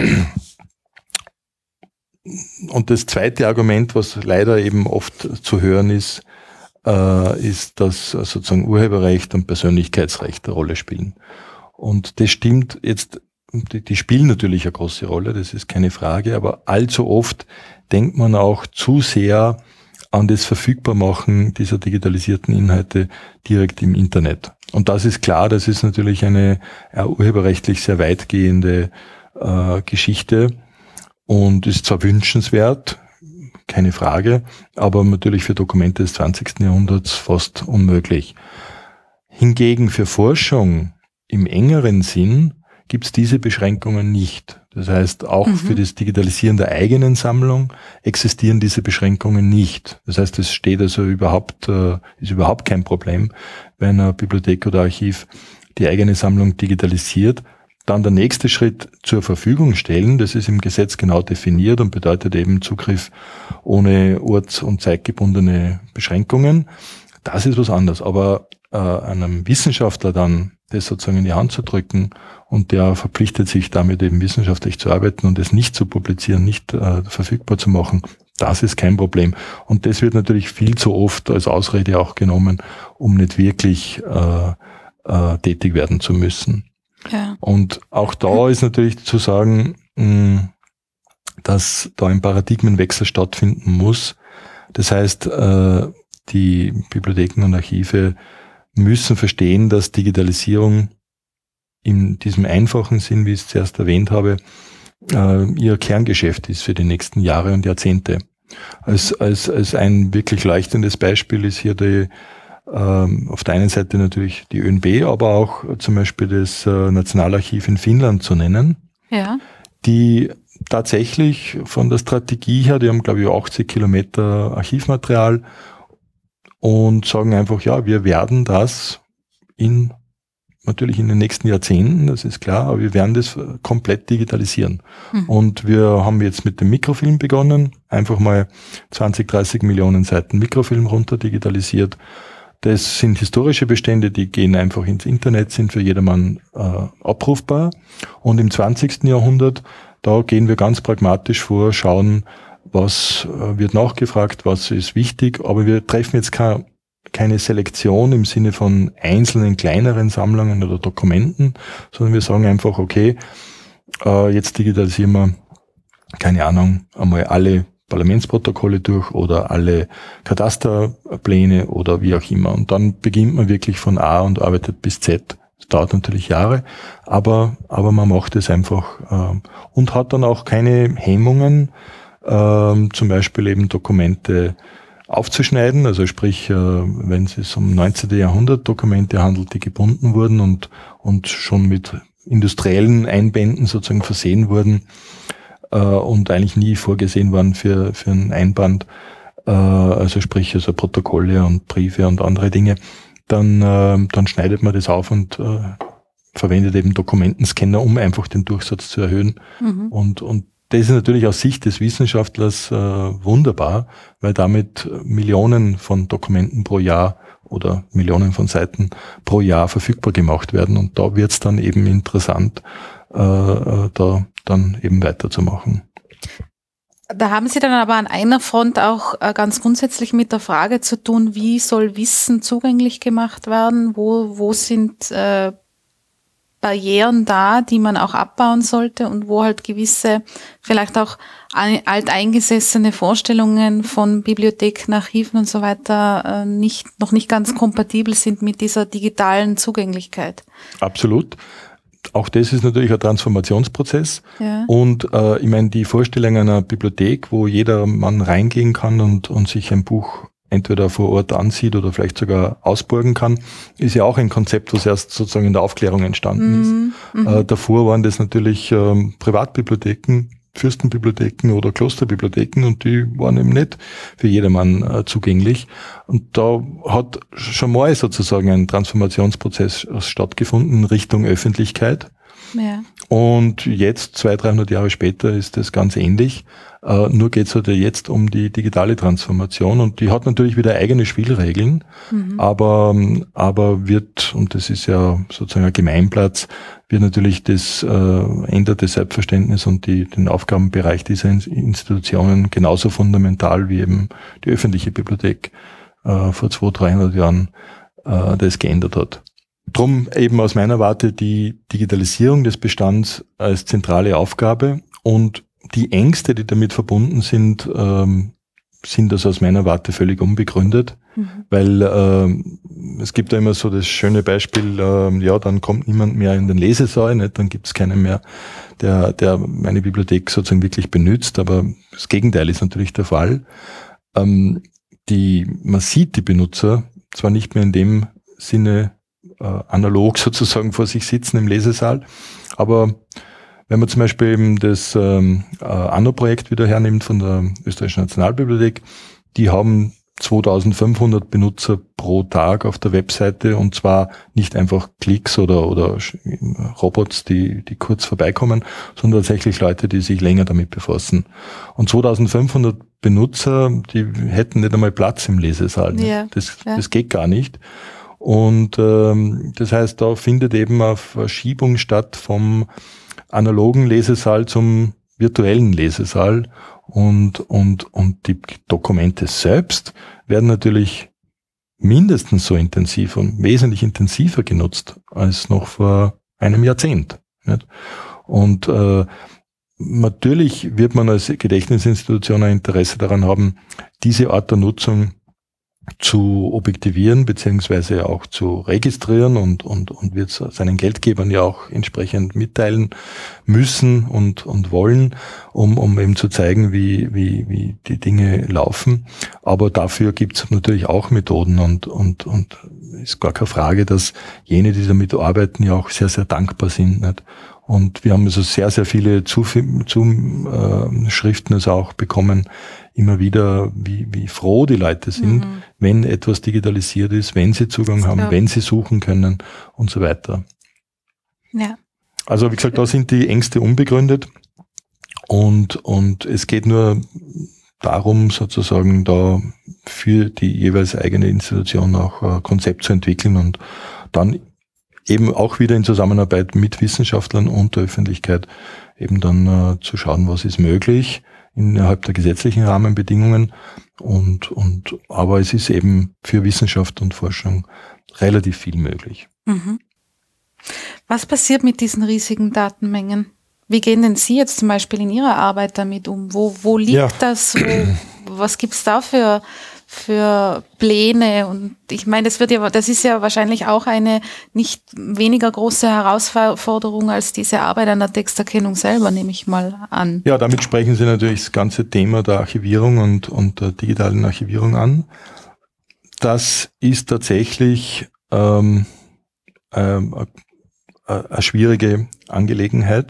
und das zweite Argument, was leider eben oft zu hören ist, äh, ist, dass sozusagen Urheberrecht und Persönlichkeitsrecht eine Rolle spielen. Und das stimmt jetzt, die, die spielen natürlich eine große Rolle, das ist keine Frage, aber allzu oft denkt man auch zu sehr an das Verfügbarmachen dieser digitalisierten Inhalte direkt im Internet. Und das ist klar, das ist natürlich eine ja, urheberrechtlich sehr weitgehende äh, Geschichte und ist zwar wünschenswert, keine Frage, aber natürlich für Dokumente des zwanzigsten Jahrhunderts fast unmöglich. Hingegen für Forschung im engeren Sinn gibt es diese Beschränkungen nicht. Das heißt, auch mhm. für das Digitalisieren der eigenen Sammlung existieren diese Beschränkungen nicht. Das heißt, es steht also überhaupt, äh, ist überhaupt kein Problem, wenn eine Bibliothek oder Archiv die eigene Sammlung digitalisiert. Dann der nächste Schritt, zur Verfügung stellen. Das ist im Gesetz genau definiert und bedeutet eben Zugriff ohne orts- und zeitgebundene Beschränkungen. Das ist was anderes. Aber äh, einem Wissenschaftler dann das sozusagen in die Hand zu drücken und der verpflichtet sich damit eben wissenschaftlich zu arbeiten und es nicht zu publizieren, nicht äh, verfügbar zu machen, das ist kein Problem. Und das wird natürlich viel zu oft als Ausrede auch genommen, um nicht wirklich äh, äh, tätig werden zu müssen. Ja. Und auch da ist natürlich zu sagen, mh, dass da ein Paradigmenwechsel stattfinden muss. Das heißt, äh, die Bibliotheken und Archive müssen verstehen, dass Digitalisierung in diesem einfachen Sinn, wie ich es zuerst erwähnt habe, äh, ihr Kerngeschäft ist für die nächsten Jahre und Jahrzehnte. Als, als, als ein wirklich leuchtendes Beispiel ist hier die, ähm, auf der einen Seite natürlich die Ö N B, aber auch zum Beispiel das äh, Nationalarchiv in Finnland zu nennen, ja. Die tatsächlich von der Strategie her, die haben glaube ich achtzig Kilometer Archivmaterial und sagen einfach, ja, wir werden das in, natürlich in den nächsten Jahrzehnten, das ist klar, aber wir werden das komplett digitalisieren. Mhm. Und wir haben jetzt mit dem Mikrofilm begonnen, einfach mal zwanzig, dreißig Millionen Seiten Mikrofilm runter digitalisiert. Das sind historische Bestände, die gehen einfach ins Internet, sind für jedermann äh, abrufbar. Und im zwanzigsten Jahrhundert, da gehen wir ganz pragmatisch vor, schauen, was äh, wird nachgefragt, was ist wichtig, aber wir treffen jetzt keine, keine Selektion im Sinne von einzelnen kleineren Sammlungen oder Dokumenten, sondern wir sagen einfach, okay, äh, jetzt digitalisieren wir, keine Ahnung, einmal alle Parlamentsprotokolle durch oder alle Katasterpläne oder wie auch immer. Und dann beginnt man wirklich von A und arbeitet bis Z. Das dauert natürlich Jahre, aber, aber man macht es einfach äh, und hat dann auch keine Hemmungen, äh, zum Beispiel eben Dokumente aufzuschneiden. Also sprich, äh, wenn es sich um neunzehnten Jahrhundert Dokumente handelt, die gebunden wurden und, und schon mit industriellen Einbänden sozusagen versehen wurden, und eigentlich nie vorgesehen waren für, für einen Einband, äh, also sprich also Protokolle und Briefe und andere Dinge, dann, äh, dann schneidet man das auf und äh, verwendet eben Dokumentenscanner, um einfach den Durchsatz zu erhöhen. Mhm. Und, und das ist natürlich aus Sicht des Wissenschaftlers äh, wunderbar, weil damit Millionen von Dokumenten pro Jahr oder Millionen von Seiten pro Jahr verfügbar gemacht werden. Und da wird es dann eben interessant, äh, da dann eben weiterzumachen. Da haben Sie dann aber an einer Front auch äh, ganz grundsätzlich mit der Frage zu tun, wie soll Wissen zugänglich gemacht werden? Wo, wo sind äh, Barrieren da, die man auch abbauen sollte und wo halt gewisse, vielleicht auch alteingesessene Vorstellungen von Bibliotheken, Archiven und so weiter äh, nicht, noch nicht ganz kompatibel sind mit dieser digitalen Zugänglichkeit? Absolut. Auch das ist natürlich ein Transformationsprozess. Ja. Und äh, ich meine, die Vorstellung einer Bibliothek, wo jeder Mann reingehen kann und, und sich ein Buch entweder vor Ort ansieht oder vielleicht sogar ausborgen kann, ist ja auch ein Konzept, was erst sozusagen in der Aufklärung entstanden mhm. ist. Äh, davor waren das natürlich ähm, Privatbibliotheken, Fürstenbibliotheken oder Klosterbibliotheken und die waren eben nicht für jedermann äh, zugänglich. Und da hat schon mal sozusagen ein Transformationsprozess stattgefunden in Richtung Öffentlichkeit. Ja. Und jetzt, zweihundert, dreihundert Jahre später, ist das ganz ähnlich. Äh, nur geht es halt jetzt um die digitale Transformation und die hat natürlich wieder eigene Spielregeln, mhm. aber, aber wird, und das ist ja sozusagen ein Gemeinplatz, wird natürlich das äh, änderte Selbstverständnis und die, den Aufgabenbereich dieser Institutionen genauso fundamental wie eben die öffentliche Bibliothek äh, vor zweihundert, dreihundert Jahren äh, das geändert hat. Drum eben aus meiner Warte die Digitalisierung des Bestands als zentrale Aufgabe und die Ängste, die damit verbunden sind, ähm, sind also aus meiner Warte völlig unbegründet, mhm. weil ähm, es gibt da immer so das schöne Beispiel, ähm, ja, dann kommt niemand mehr in den Lesesaal, nicht? Dann gibt es keinen mehr, der, der meine Bibliothek sozusagen wirklich benutzt, aber das Gegenteil ist natürlich der Fall. Ähm, die, man sieht die Benutzer zwar nicht mehr in dem Sinne äh, analog sozusagen vor sich sitzen im Lesesaal, aber wenn man zum Beispiel eben das ähm, äh, Anno-Projekt wieder hernimmt von der Österreichischen Nationalbibliothek, die haben zweitausendfünfhundert Benutzer pro Tag auf der Webseite, und zwar nicht einfach Klicks oder, oder Robots, die, die kurz vorbeikommen, sondern tatsächlich Leute, die sich länger damit befassen. Und zweitausendfünfhundert Benutzer, die hätten nicht einmal Platz im Lesesaal. Ja, das, ja. das geht gar nicht. Und ähm, das heißt, da findet eben eine Verschiebung statt vom analogen Lesesaal zum virtuellen Lesesaal. Und, und, und die Dokumente selbst werden natürlich mindestens so intensiv und wesentlich intensiver genutzt als noch vor einem Jahrzehnt. Nicht? Und äh, natürlich wird man als Gedächtnisinstitution ein Interesse daran haben, diese Art der Nutzung zu objektivieren beziehungsweise auch zu registrieren und und und wird seinen Geldgebern ja auch entsprechend mitteilen müssen und und wollen, um um eben zu zeigen, wie wie wie die Dinge laufen. Aber dafür gibt es natürlich auch Methoden, und und und ist gar keine Frage, dass jene, die damit arbeiten, ja auch sehr sehr dankbar sind, nicht? Und wir haben also sehr, sehr viele Zuschriften also auch bekommen, immer wieder, wie, wie froh die Leute sind, mhm. wenn etwas digitalisiert ist, wenn sie Zugang das haben, klar. wenn sie suchen können und so weiter. Ja. Also wie gesagt, da sind die Ängste unbegründet, und, und es geht nur darum, sozusagen da für die jeweils eigene Institution auch ein Konzept zu entwickeln und dann eben auch wieder in Zusammenarbeit mit Wissenschaftlern und der Öffentlichkeit eben dann äh, zu schauen, was ist möglich innerhalb der gesetzlichen Rahmenbedingungen. Und, und, aber es ist eben für Wissenschaft und Forschung relativ viel möglich. Mhm. Was passiert mit diesen riesigen Datenmengen? Wie gehen denn Sie jetzt zum Beispiel in Ihrer Arbeit damit um? Wo, wo liegt ja. das? Wo, was gibt's da für für Pläne? Und ich meine, das wird ja, das ist ja wahrscheinlich auch eine nicht weniger große Herausforderung als diese Arbeit an der Texterkennung selber, nehme ich mal an. Ja, damit sprechen Sie natürlich das ganze Thema der Archivierung und, und der digitalen Archivierung an. Das ist tatsächlich ähm, ähm, eine schwierige Angelegenheit.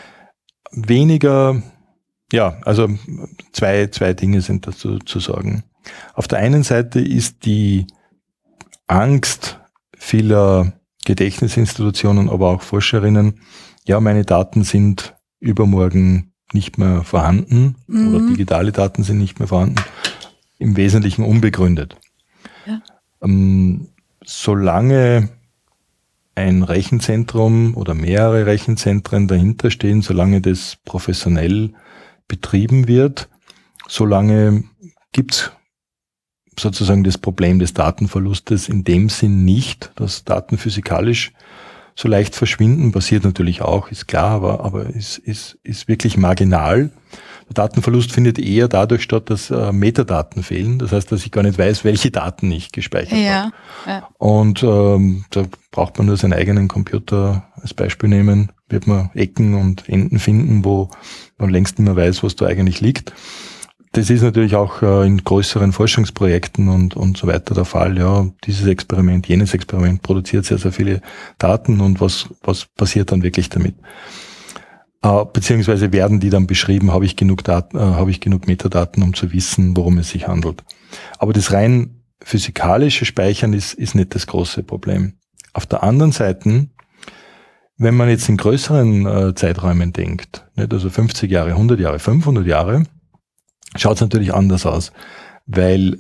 Weniger, ja, also zwei, zwei Dinge sind dazu zu sagen. Auf der einen Seite ist die Angst vieler Gedächtnisinstitutionen, aber auch Forscherinnen, ja, meine Daten sind übermorgen nicht mehr vorhanden, mhm. oder digitale Daten sind nicht mehr vorhanden, im Wesentlichen unbegründet. Ja. Ähm, solange ein Rechenzentrum oder mehrere Rechenzentren dahinter stehen, solange das professionell betrieben wird, solange gibt's sozusagen das Problem des Datenverlustes in dem Sinn nicht, dass Daten physikalisch so leicht verschwinden, passiert natürlich auch, ist klar, aber, aber ist, ist, ist wirklich marginal. Der Datenverlust findet eher dadurch statt, dass äh, Metadaten fehlen. Das heißt, dass ich gar nicht weiß, welche Daten ich gespeichert ja, habe. Ja. Und ähm, da braucht man nur seinen eigenen Computer als Beispiel nehmen, wird man Ecken und Enden finden, wo man längst nicht mehr weiß, was da eigentlich liegt. Das ist natürlich auch äh, in größeren Forschungsprojekten und, und so weiter der Fall. Ja, dieses Experiment, jenes Experiment produziert sehr, sehr viele Daten, und was, was passiert dann wirklich damit? Äh, beziehungsweise werden die dann beschrieben, habe ich genug Daten, äh, habe ich genug Metadaten, um zu wissen, worum es sich handelt. Aber das rein physikalische Speichern ist, ist nicht das große Problem. Auf der anderen Seite, wenn man jetzt in größeren äh, Zeiträumen denkt, nicht, also fünfzig Jahre, hundert Jahre, fünfhundert Jahre, schaut es natürlich anders aus, weil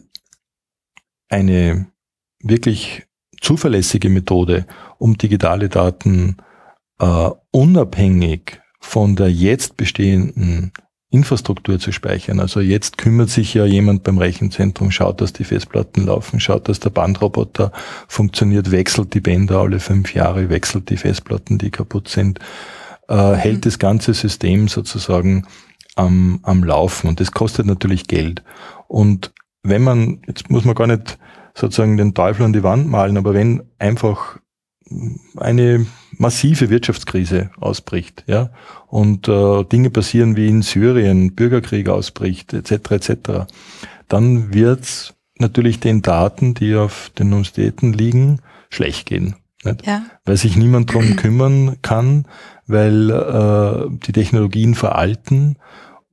eine wirklich zuverlässige Methode, um digitale Daten äh, unabhängig von der jetzt bestehenden Infrastruktur zu speichern. Also jetzt kümmert sich ja jemand beim Rechenzentrum, schaut, dass die Festplatten laufen, schaut, dass der Bandroboter funktioniert, wechselt die Bänder alle fünf Jahre, wechselt die Festplatten, die kaputt sind, äh, mhm. hält das ganze System sozusagen Am, am Laufen, und das kostet natürlich Geld. Und wenn man, jetzt muss man gar nicht sozusagen den Teufel an die Wand malen, aber wenn einfach eine massive Wirtschaftskrise ausbricht, ja, und äh, Dinge passieren wie in Syrien, Bürgerkrieg ausbricht, et cetera et cetera, dann wird's natürlich den Daten, die auf den Universitäten liegen, schlecht gehen. Nicht? Ja. Weil sich niemand drum kümmern kann, weil äh, die Technologien veralten.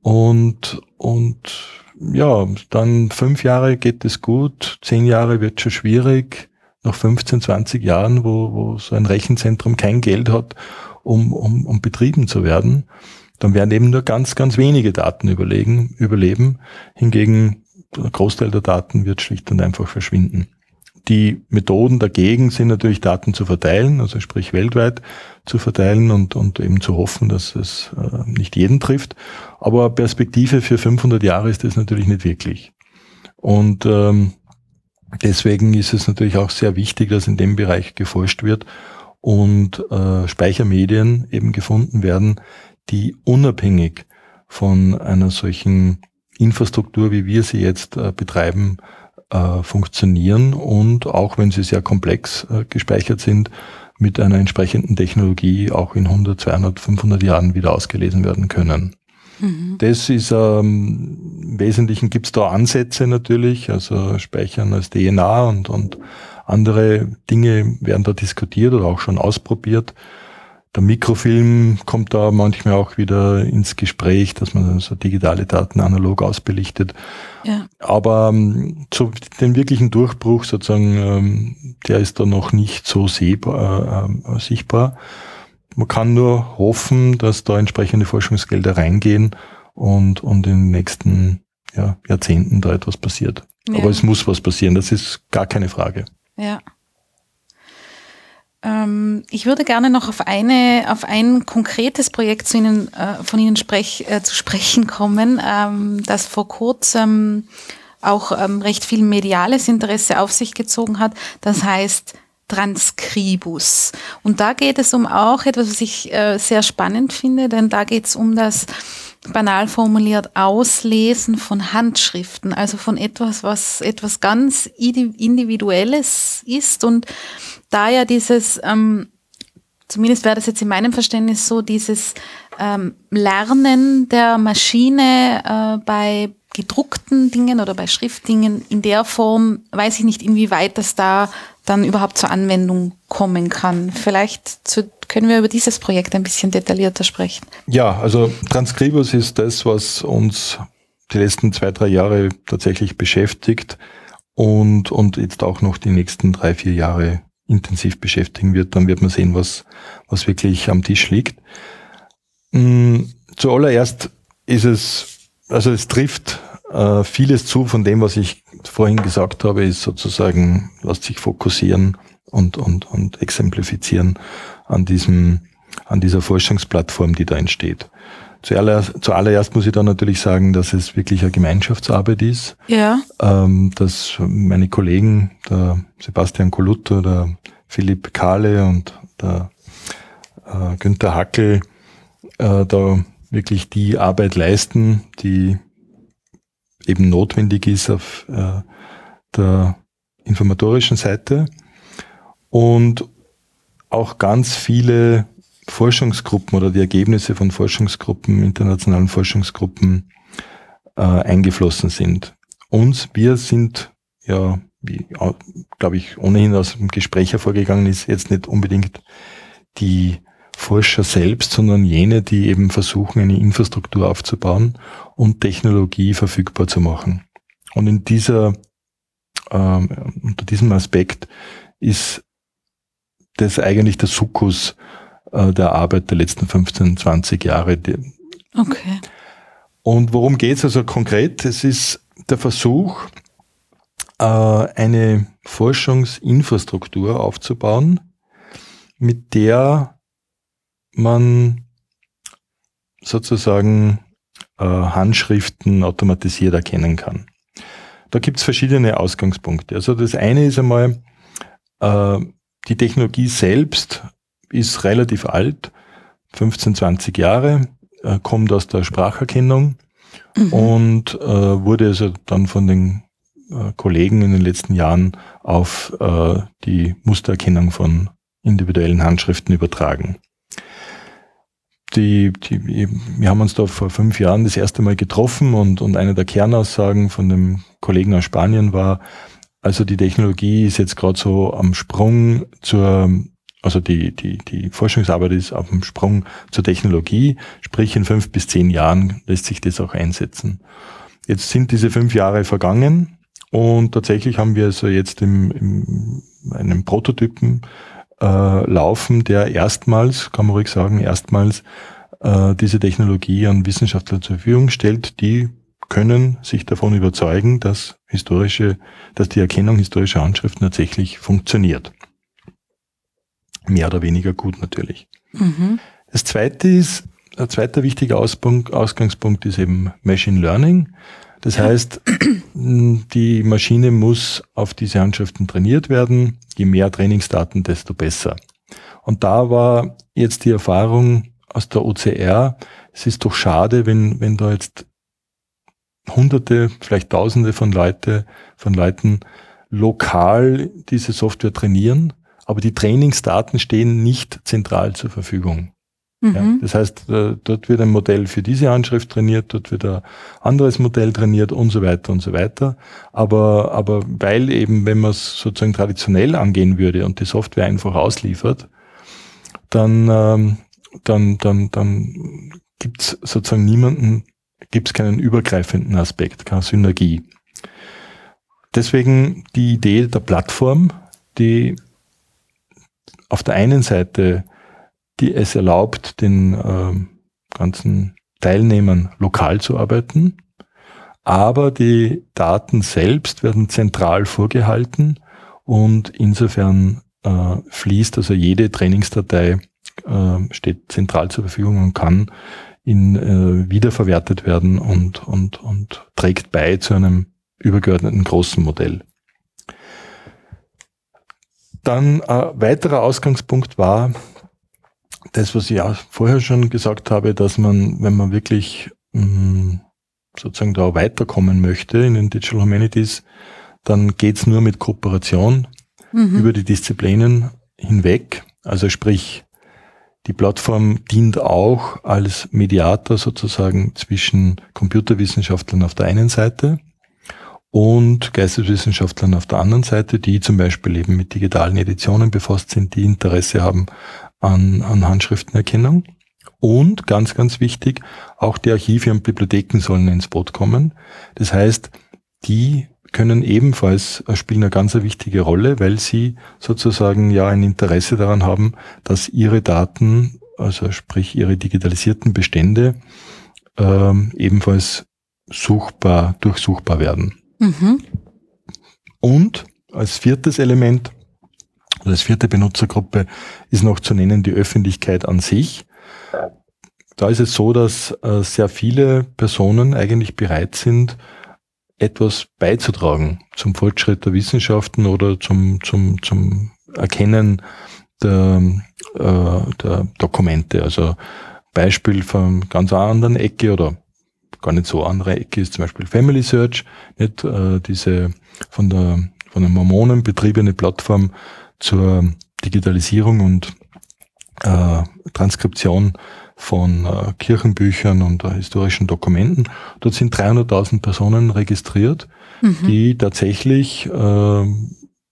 Und, und ja, dann fünf Jahre geht es gut, zehn Jahre wird schon schwierig, nach fünfzehn, zwanzig Jahren, wo, wo so ein Rechenzentrum kein Geld hat, um, um, um betrieben zu werden, dann werden eben nur ganz, ganz wenige Daten überlegen, überleben. Hingegen der Großteil der Daten wird schlicht und einfach verschwinden. Die Methoden dagegen sind natürlich, Daten zu verteilen, also sprich weltweit zu verteilen und, und eben zu hoffen, dass es äh, nicht jeden trifft. Aber Perspektive für fünfhundert Jahre ist das natürlich nicht wirklich. Und ähm, deswegen ist es natürlich auch sehr wichtig, dass in dem Bereich geforscht wird und äh, Speichermedien eben gefunden werden, die unabhängig von einer solchen Infrastruktur, wie wir sie jetzt äh, betreiben, äh, funktionieren und auch wenn sie sehr komplex äh, gespeichert sind, mit einer entsprechenden Technologie auch in hundert, zweihundert, fünfhundert Jahren wieder ausgelesen werden können. Mhm. Das ist, ähm, im Wesentlichen gibt es da Ansätze natürlich, also Speichern als D N A und, und andere Dinge werden da diskutiert oder auch schon ausprobiert. Der Mikrofilm kommt da manchmal auch wieder ins Gespräch, dass man so digitale Daten analog ausbelichtet. Ja. Aber ähm, so den wirklichen Durchbruch sozusagen, ähm, der ist da noch nicht so sehbar, äh, sichtbar. Man kann nur hoffen, dass da entsprechende Forschungsgelder reingehen und, und in den nächsten ja, Jahrzehnten da etwas passiert. Ja. Aber es muss was passieren, das ist gar keine Frage. Ja. Ich würde gerne noch auf eine, auf ein konkretes Projekt zu Ihnen, äh, von Ihnen sprech, äh, zu sprechen kommen, ähm, das vor kurzem auch ähm, recht viel mediales Interesse auf sich gezogen hat. Das heißt Transkribus. Und da geht es um auch etwas, was ich äh, sehr spannend finde, denn da geht es um das, banal formuliert, Auslesen von Handschriften, also von etwas, was etwas ganz Individuelles ist. Und da ja dieses, ähm, zumindest wäre das jetzt in meinem Verständnis so, dieses ähm, Lernen der Maschine äh, bei gedruckten Dingen oder bei Schriftdingen in der Form, weiß ich nicht, inwieweit das da dann überhaupt zur Anwendung kommen kann. Vielleicht zu, können wir über dieses Projekt ein bisschen detaillierter sprechen. Ja, also Transkribus ist das, was uns die letzten zwei, drei Jahre tatsächlich beschäftigt und, und jetzt auch noch die nächsten drei, vier Jahre intensiv beschäftigen wird. Dann wird man sehen, was, was wirklich am Tisch liegt. Zuallererst ist es, also es trifft äh, vieles zu von dem, was ich vorhin gesagt habe, ist sozusagen, lässt sich fokussieren und, und, und exemplifizieren an diesem, an dieser Forschungsplattform, die da entsteht. Zuallererst, zuallererst muss ich da natürlich sagen, dass es wirklich eine Gemeinschaftsarbeit ist. Ja. Ähm, dass meine Kollegen, der Sebastian Kolutter, der Philipp Kahle und der äh, Günther Hackel, äh, da wirklich die Arbeit leisten, die eben notwendig ist auf äh, der informatorischen Seite. Und auch ganz viele Forschungsgruppen oder die Ergebnisse von Forschungsgruppen, internationalen Forschungsgruppen äh, eingeflossen sind. Uns, wir sind ja, wie glaube ich ohnehin aus dem Gespräch hervorgegangen ist, jetzt nicht unbedingt die Forscher selbst, sondern jene, die eben versuchen, eine Infrastruktur aufzubauen und Technologie verfügbar zu machen. Und in dieser, ähm, unter diesem Aspekt ist das eigentlich der Sukkus äh, der Arbeit der letzten fünfzehn, zwanzig Jahre. Okay. Und worum geht es also konkret? Es ist der Versuch, äh, eine Forschungsinfrastruktur aufzubauen, mit der man sozusagen äh, Handschriften automatisiert erkennen kann. Da gibt es verschiedene Ausgangspunkte. Also das eine ist einmal, äh, die Technologie selbst ist relativ alt, fünfzehn, zwanzig Jahre, äh, kommt aus der Spracherkennung mhm. und äh, wurde also dann von den äh, Kollegen in den letzten Jahren auf äh, die Mustererkennung von individuellen Handschriften übertragen. Die, die, wir haben uns da vor fünf Jahren das erste Mal getroffen und, und eine der Kernaussagen von dem Kollegen aus Spanien war, also die Technologie ist jetzt gerade so am Sprung zur also die, die, die Forschungsarbeit ist auf dem Sprung zur Technologie, sprich in fünf bis zehn Jahren lässt sich das auch einsetzen. Jetzt sind diese fünf Jahre vergangen und tatsächlich haben wir also jetzt im, im einen Prototypen äh, laufen, der erstmals, kann man ruhig sagen, erstmals äh, diese Technologie an Wissenschaftler zur Verfügung stellt, die können sich davon überzeugen, dass historische, dass die Erkennung historischer Handschriften tatsächlich funktioniert. Mehr oder weniger gut natürlich. Mhm. Das zweite ist, ein zweiter wichtiger Auspunkt, Ausgangspunkt ist eben Machine Learning. Das heißt, die Maschine muss auf diese Handschriften trainiert werden. Je mehr Trainingsdaten, desto besser. Und da war jetzt die Erfahrung aus der O C R, es ist doch schade, wenn, wenn da jetzt Hunderte, vielleicht Tausende von Leute, von Leuten lokal diese Software trainieren, aber die Trainingsdaten stehen nicht zentral zur Verfügung. Mhm. Ja, das heißt, dort wird ein Modell für diese Handschrift trainiert, dort wird ein anderes Modell trainiert und so weiter und so weiter. Aber, aber weil eben, wenn man es sozusagen traditionell angehen würde und die Software einfach ausliefert, dann, ähm, dann, dann, dann gibt es sozusagen niemanden, gibt es keinen übergreifenden Aspekt, keine Synergie. Deswegen die Idee der Plattform, die auf der einen Seite, die es erlaubt, den äh, ganzen Teilnehmern lokal zu arbeiten, aber die Daten selbst werden zentral vorgehalten und insofern äh, fließt also jede Trainingsdatei äh, steht zentral zur Verfügung und kann in, äh, wiederverwertet werden und, und, und trägt bei zu einem übergeordneten großen Modell. Dann ein weiterer Ausgangspunkt war das, was ich auch vorher schon gesagt habe, dass man, wenn man wirklich mh, sozusagen da weiterkommen möchte in den Digital Humanities, dann geht's nur mit Kooperation mhm. über die Disziplinen hinweg. Also sprich, die Plattform dient auch als Mediator sozusagen zwischen Computerwissenschaftlern auf der einen Seite und Geisteswissenschaftlern auf der anderen Seite, die zum Beispiel eben mit digitalen Editionen befasst sind, die Interesse haben an, an Handschriftenerkennung. Und ganz, ganz wichtig, auch die Archive und Bibliotheken sollen ins Boot kommen. Das heißt, die können ebenfalls, spielen eine ganz wichtige Rolle, weil sie sozusagen ja ein Interesse daran haben, dass ihre Daten, also sprich ihre digitalisierten Bestände, ähm, ebenfalls suchbar, durchsuchbar werden. Mhm. Und als viertes Element, oder als vierte Benutzergruppe ist noch zu nennen die Öffentlichkeit an sich. Da ist es so, dass äh, sehr viele Personen eigentlich bereit sind, etwas beizutragen zum Fortschritt der Wissenschaften oder zum, zum, zum Erkennen der, äh, der Dokumente. Also Beispiel von ganz einer anderen Ecke oder gar nicht so andere Ecke ist zum Beispiel Family Search, nicht äh, diese von der von den Mormonen betriebene Plattform zur Digitalisierung und äh, Transkription von äh, Kirchenbüchern und äh, historischen Dokumenten. Dort sind dreihunderttausend Personen registriert, mhm. die tatsächlich äh, äh,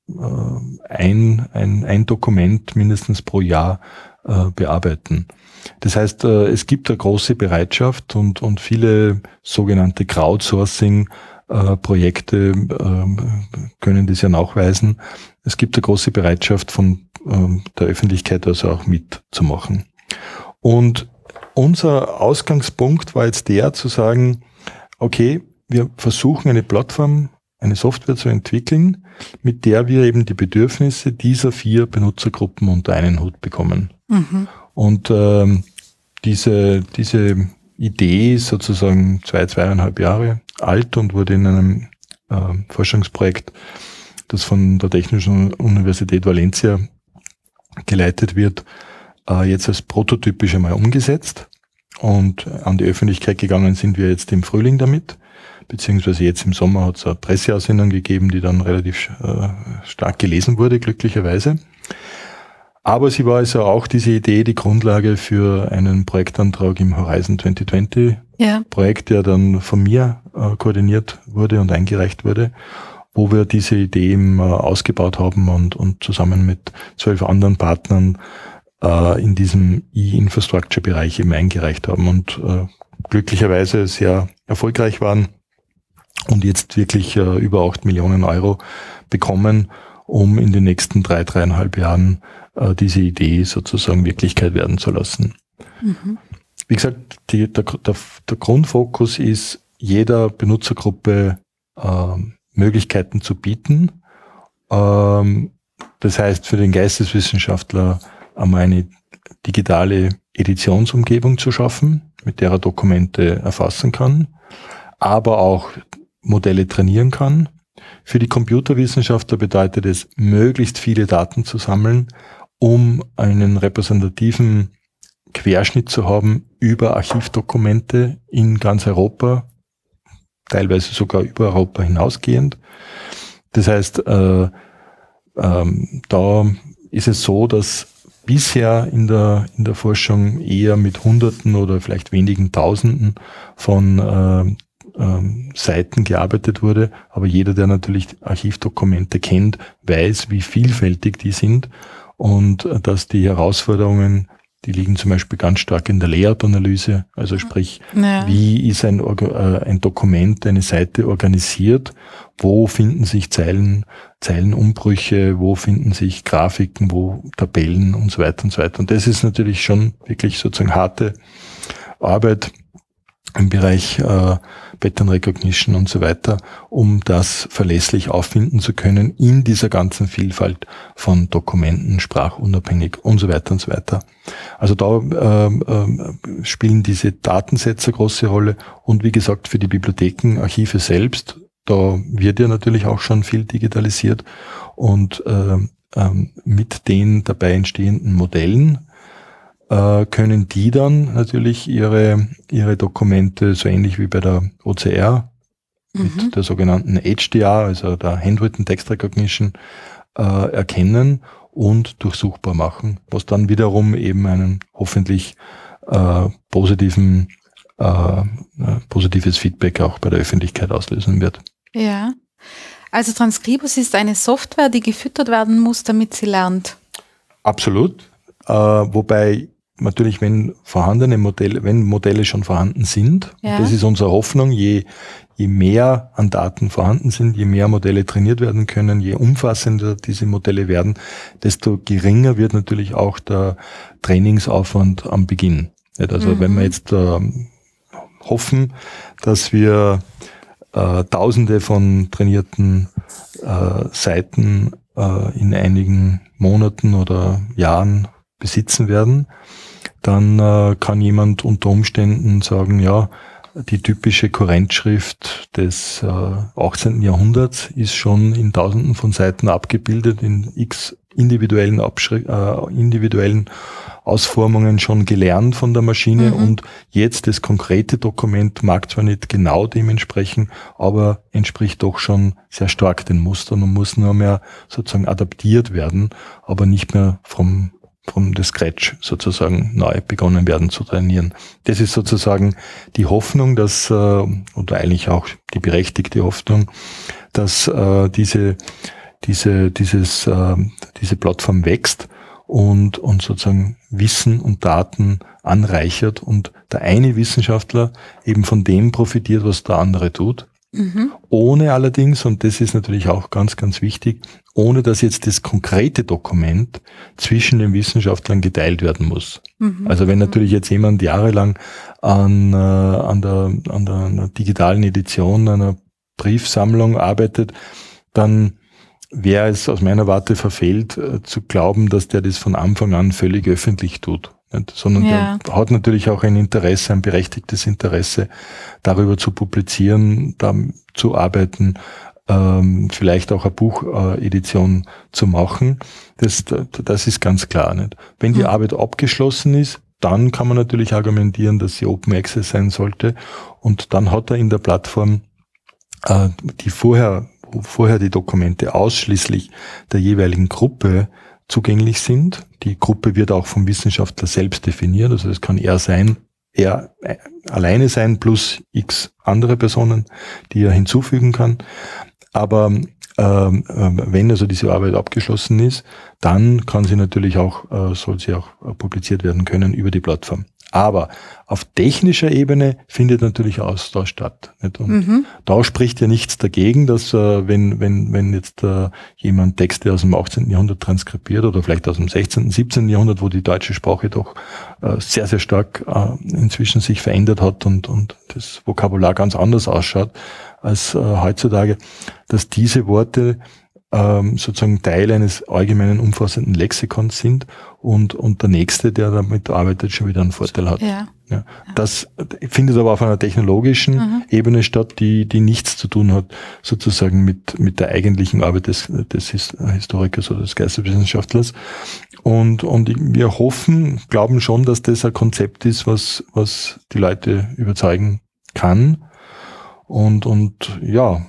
ein, ein, ein Dokument mindestens pro Jahr äh, bearbeiten. Das heißt, äh, es gibt eine große Bereitschaft und, und viele sogenannte Crowdsourcing-Projekte äh, können das ja nachweisen. Es gibt eine große Bereitschaft von äh, der Öffentlichkeit also auch mitzumachen. Und unser Ausgangspunkt war jetzt der, zu sagen, okay, wir versuchen eine Plattform, eine Software zu entwickeln, mit der wir eben die Bedürfnisse dieser vier Benutzergruppen unter einen Hut bekommen. Mhm. Und ähm, diese, diese Idee ist sozusagen zwei, zweieinhalb Jahre alt und wurde in einem äh, Forschungsprojekt, das von der Technischen Universität Valencia geleitet wird, jetzt als prototypisch einmal umgesetzt und an die Öffentlichkeit gegangen sind wir jetzt im Frühling damit, beziehungsweise jetzt im Sommer hat es eine Presseaussendung gegeben, die dann relativ äh, stark gelesen wurde, glücklicherweise. Aber sie war also auch diese Idee, die Grundlage für einen Projektantrag im Horizon zwanzig zwanzig ja. Projekt, der dann von mir äh, koordiniert wurde und eingereicht wurde. wo wir diese Idee eben äh, ausgebaut haben und, und zusammen mit zwölf anderen Partnern äh, in diesem E-Infrastructure-Bereich eben eingereicht haben und äh, glücklicherweise sehr erfolgreich waren und jetzt wirklich äh, über acht Millionen Euro bekommen, um in den nächsten drei, dreieinhalb Jahren äh, diese Idee sozusagen Wirklichkeit werden zu lassen. Mhm. Wie gesagt, die, der, der, der Grundfokus ist, jeder Benutzergruppe äh, Möglichkeiten zu bieten. Ähm, das heißt, für den Geisteswissenschaftler einmal eine digitale Editionsumgebung zu schaffen, mit der er Dokumente erfassen kann, aber auch Modelle trainieren kann. Für die Computerwissenschaftler bedeutet es, möglichst viele Daten zu sammeln, um einen repräsentativen Querschnitt zu haben über Archivdokumente in ganz Europa, teilweise sogar über Europa hinausgehend. Das heißt, äh, ähm, da ist es so, dass bisher in der in der Forschung eher mit Hunderten oder vielleicht wenigen Tausenden von äh, äh, Seiten gearbeitet wurde. Aber jeder, der natürlich Archivdokumente kennt, weiß, wie vielfältig die sind und äh, dass die Herausforderungen, die liegen zum Beispiel ganz stark in der Layout-Analyse, also sprich, ja. Wie ist ein, äh, ein Dokument, eine Seite organisiert, wo finden sich Zeilen, Zeilenumbrüche, wo finden sich Grafiken, wo Tabellen und so weiter und so weiter. Und das ist natürlich schon wirklich sozusagen harte Arbeit im Bereich äh, Pattern Recognition und so weiter, um das verlässlich auffinden zu können in dieser ganzen Vielfalt von Dokumenten, sprachunabhängig und so weiter und so weiter. Also da äh, äh, spielen diese Datensätze eine große Rolle und wie gesagt für die Bibliotheken, Archive selbst, da wird ja natürlich auch schon viel digitalisiert und äh, äh, mit den dabei entstehenden Modellen können die dann natürlich ihre ihre Dokumente so ähnlich wie bei der O C R mhm. mit der sogenannten H D R, also der Handwritten Text Recognition, äh, erkennen und durchsuchbar machen, was dann wiederum eben einen hoffentlich äh, positiven äh, positives Feedback auch bei der Öffentlichkeit auslösen wird. Ja, also Transkribus ist eine Software, die gefüttert werden muss, damit sie lernt. Absolut, äh, wobei natürlich, wenn vorhandene Modelle, wenn Modelle schon vorhanden sind, ja. Das ist unsere Hoffnung, je, je mehr an Daten vorhanden sind, je mehr Modelle trainiert werden können, je umfassender diese Modelle werden, desto geringer wird natürlich auch der Trainingsaufwand am Beginn. Also mhm. wenn wir jetzt äh, hoffen, dass wir äh, Tausende von trainierten äh, Seiten äh, in einigen Monaten oder Jahren besitzen werden, dann äh, kann jemand unter Umständen sagen, ja, die typische Kurrentschrift des äh, achtzehnten Jahrhunderts ist schon in Tausenden von Seiten abgebildet, in x individuellen, Abschri- äh, individuellen Ausformungen schon gelernt von der Maschine mhm. und jetzt das konkrete Dokument mag zwar nicht genau dem entsprechen, aber entspricht doch schon sehr stark den Mustern und muss nur mehr sozusagen adaptiert werden, aber nicht mehr vom vom the Scratch sozusagen neu begonnen werden zu trainieren. Das ist sozusagen die Hoffnung, dass, äh, oder eigentlich auch die berechtigte Hoffnung, dass äh, diese, diese, dieses, äh, diese Plattform wächst und, und sozusagen Wissen und Daten anreichert und der eine Wissenschaftler eben von dem profitiert, was der andere tut. Mhm. Ohne allerdings, und das ist natürlich auch ganz, ganz wichtig, ohne dass jetzt das konkrete Dokument zwischen den Wissenschaftlern geteilt werden muss. Mhm. Also wenn natürlich jetzt jemand jahrelang an, äh, an, der, an der einer digitalen Edition einer Briefsammlung arbeitet, dann wäre es aus meiner Warte verfehlt, äh, zu glauben, dass der das von Anfang an völlig öffentlich tut. Nicht? Sondern ja. Der hat natürlich auch ein Interesse, ein berechtigtes Interesse, darüber zu publizieren, da zu arbeiten, ähm, vielleicht auch eine Buchedition zu machen. Das, das ist ganz klar. Nicht? Wenn die mhm. Arbeit abgeschlossen ist, dann kann man natürlich argumentieren, dass sie Open Access sein sollte. Und dann hat er in der Plattform, äh, die vorher, wo vorher die Dokumente ausschließlich der jeweiligen Gruppe zugänglich sind. Die Gruppe wird auch vom Wissenschaftler selbst definiert, also es kann er sein, er alleine sein plus x andere Personen, die er hinzufügen kann. Aber ähm, wenn also diese Arbeit abgeschlossen ist, dann kann sie natürlich auch, äh, soll sie auch publiziert werden können über die Plattform. Aber auf technischer Ebene findet natürlich Austausch statt. Nicht? Und mhm. da spricht ja nichts dagegen, dass äh, wenn wenn wenn jetzt äh, jemand Texte aus dem achtzehnten. Jahrhundert transkribiert oder vielleicht aus dem sechzehnten., siebzehnten. Jahrhundert, wo die deutsche Sprache doch äh, sehr, sehr stark äh, inzwischen sich verändert hat und und das Vokabular ganz anders ausschaut als äh, heutzutage, dass diese Worte ähm, sozusagen Teil eines allgemeinen umfassenden Lexikons sind und und der Nächste, der damit arbeitet, schon wieder einen Vorteil hat. Ja. Ja. Das findet aber auf einer technologischen mhm. Ebene statt, die die nichts zu tun hat sozusagen mit mit der eigentlichen Arbeit des des Historikers oder des Geisteswissenschaftlers. Und und wir hoffen, glauben schon, dass das ein Konzept ist, was was die Leute überzeugen kann. Und und ja,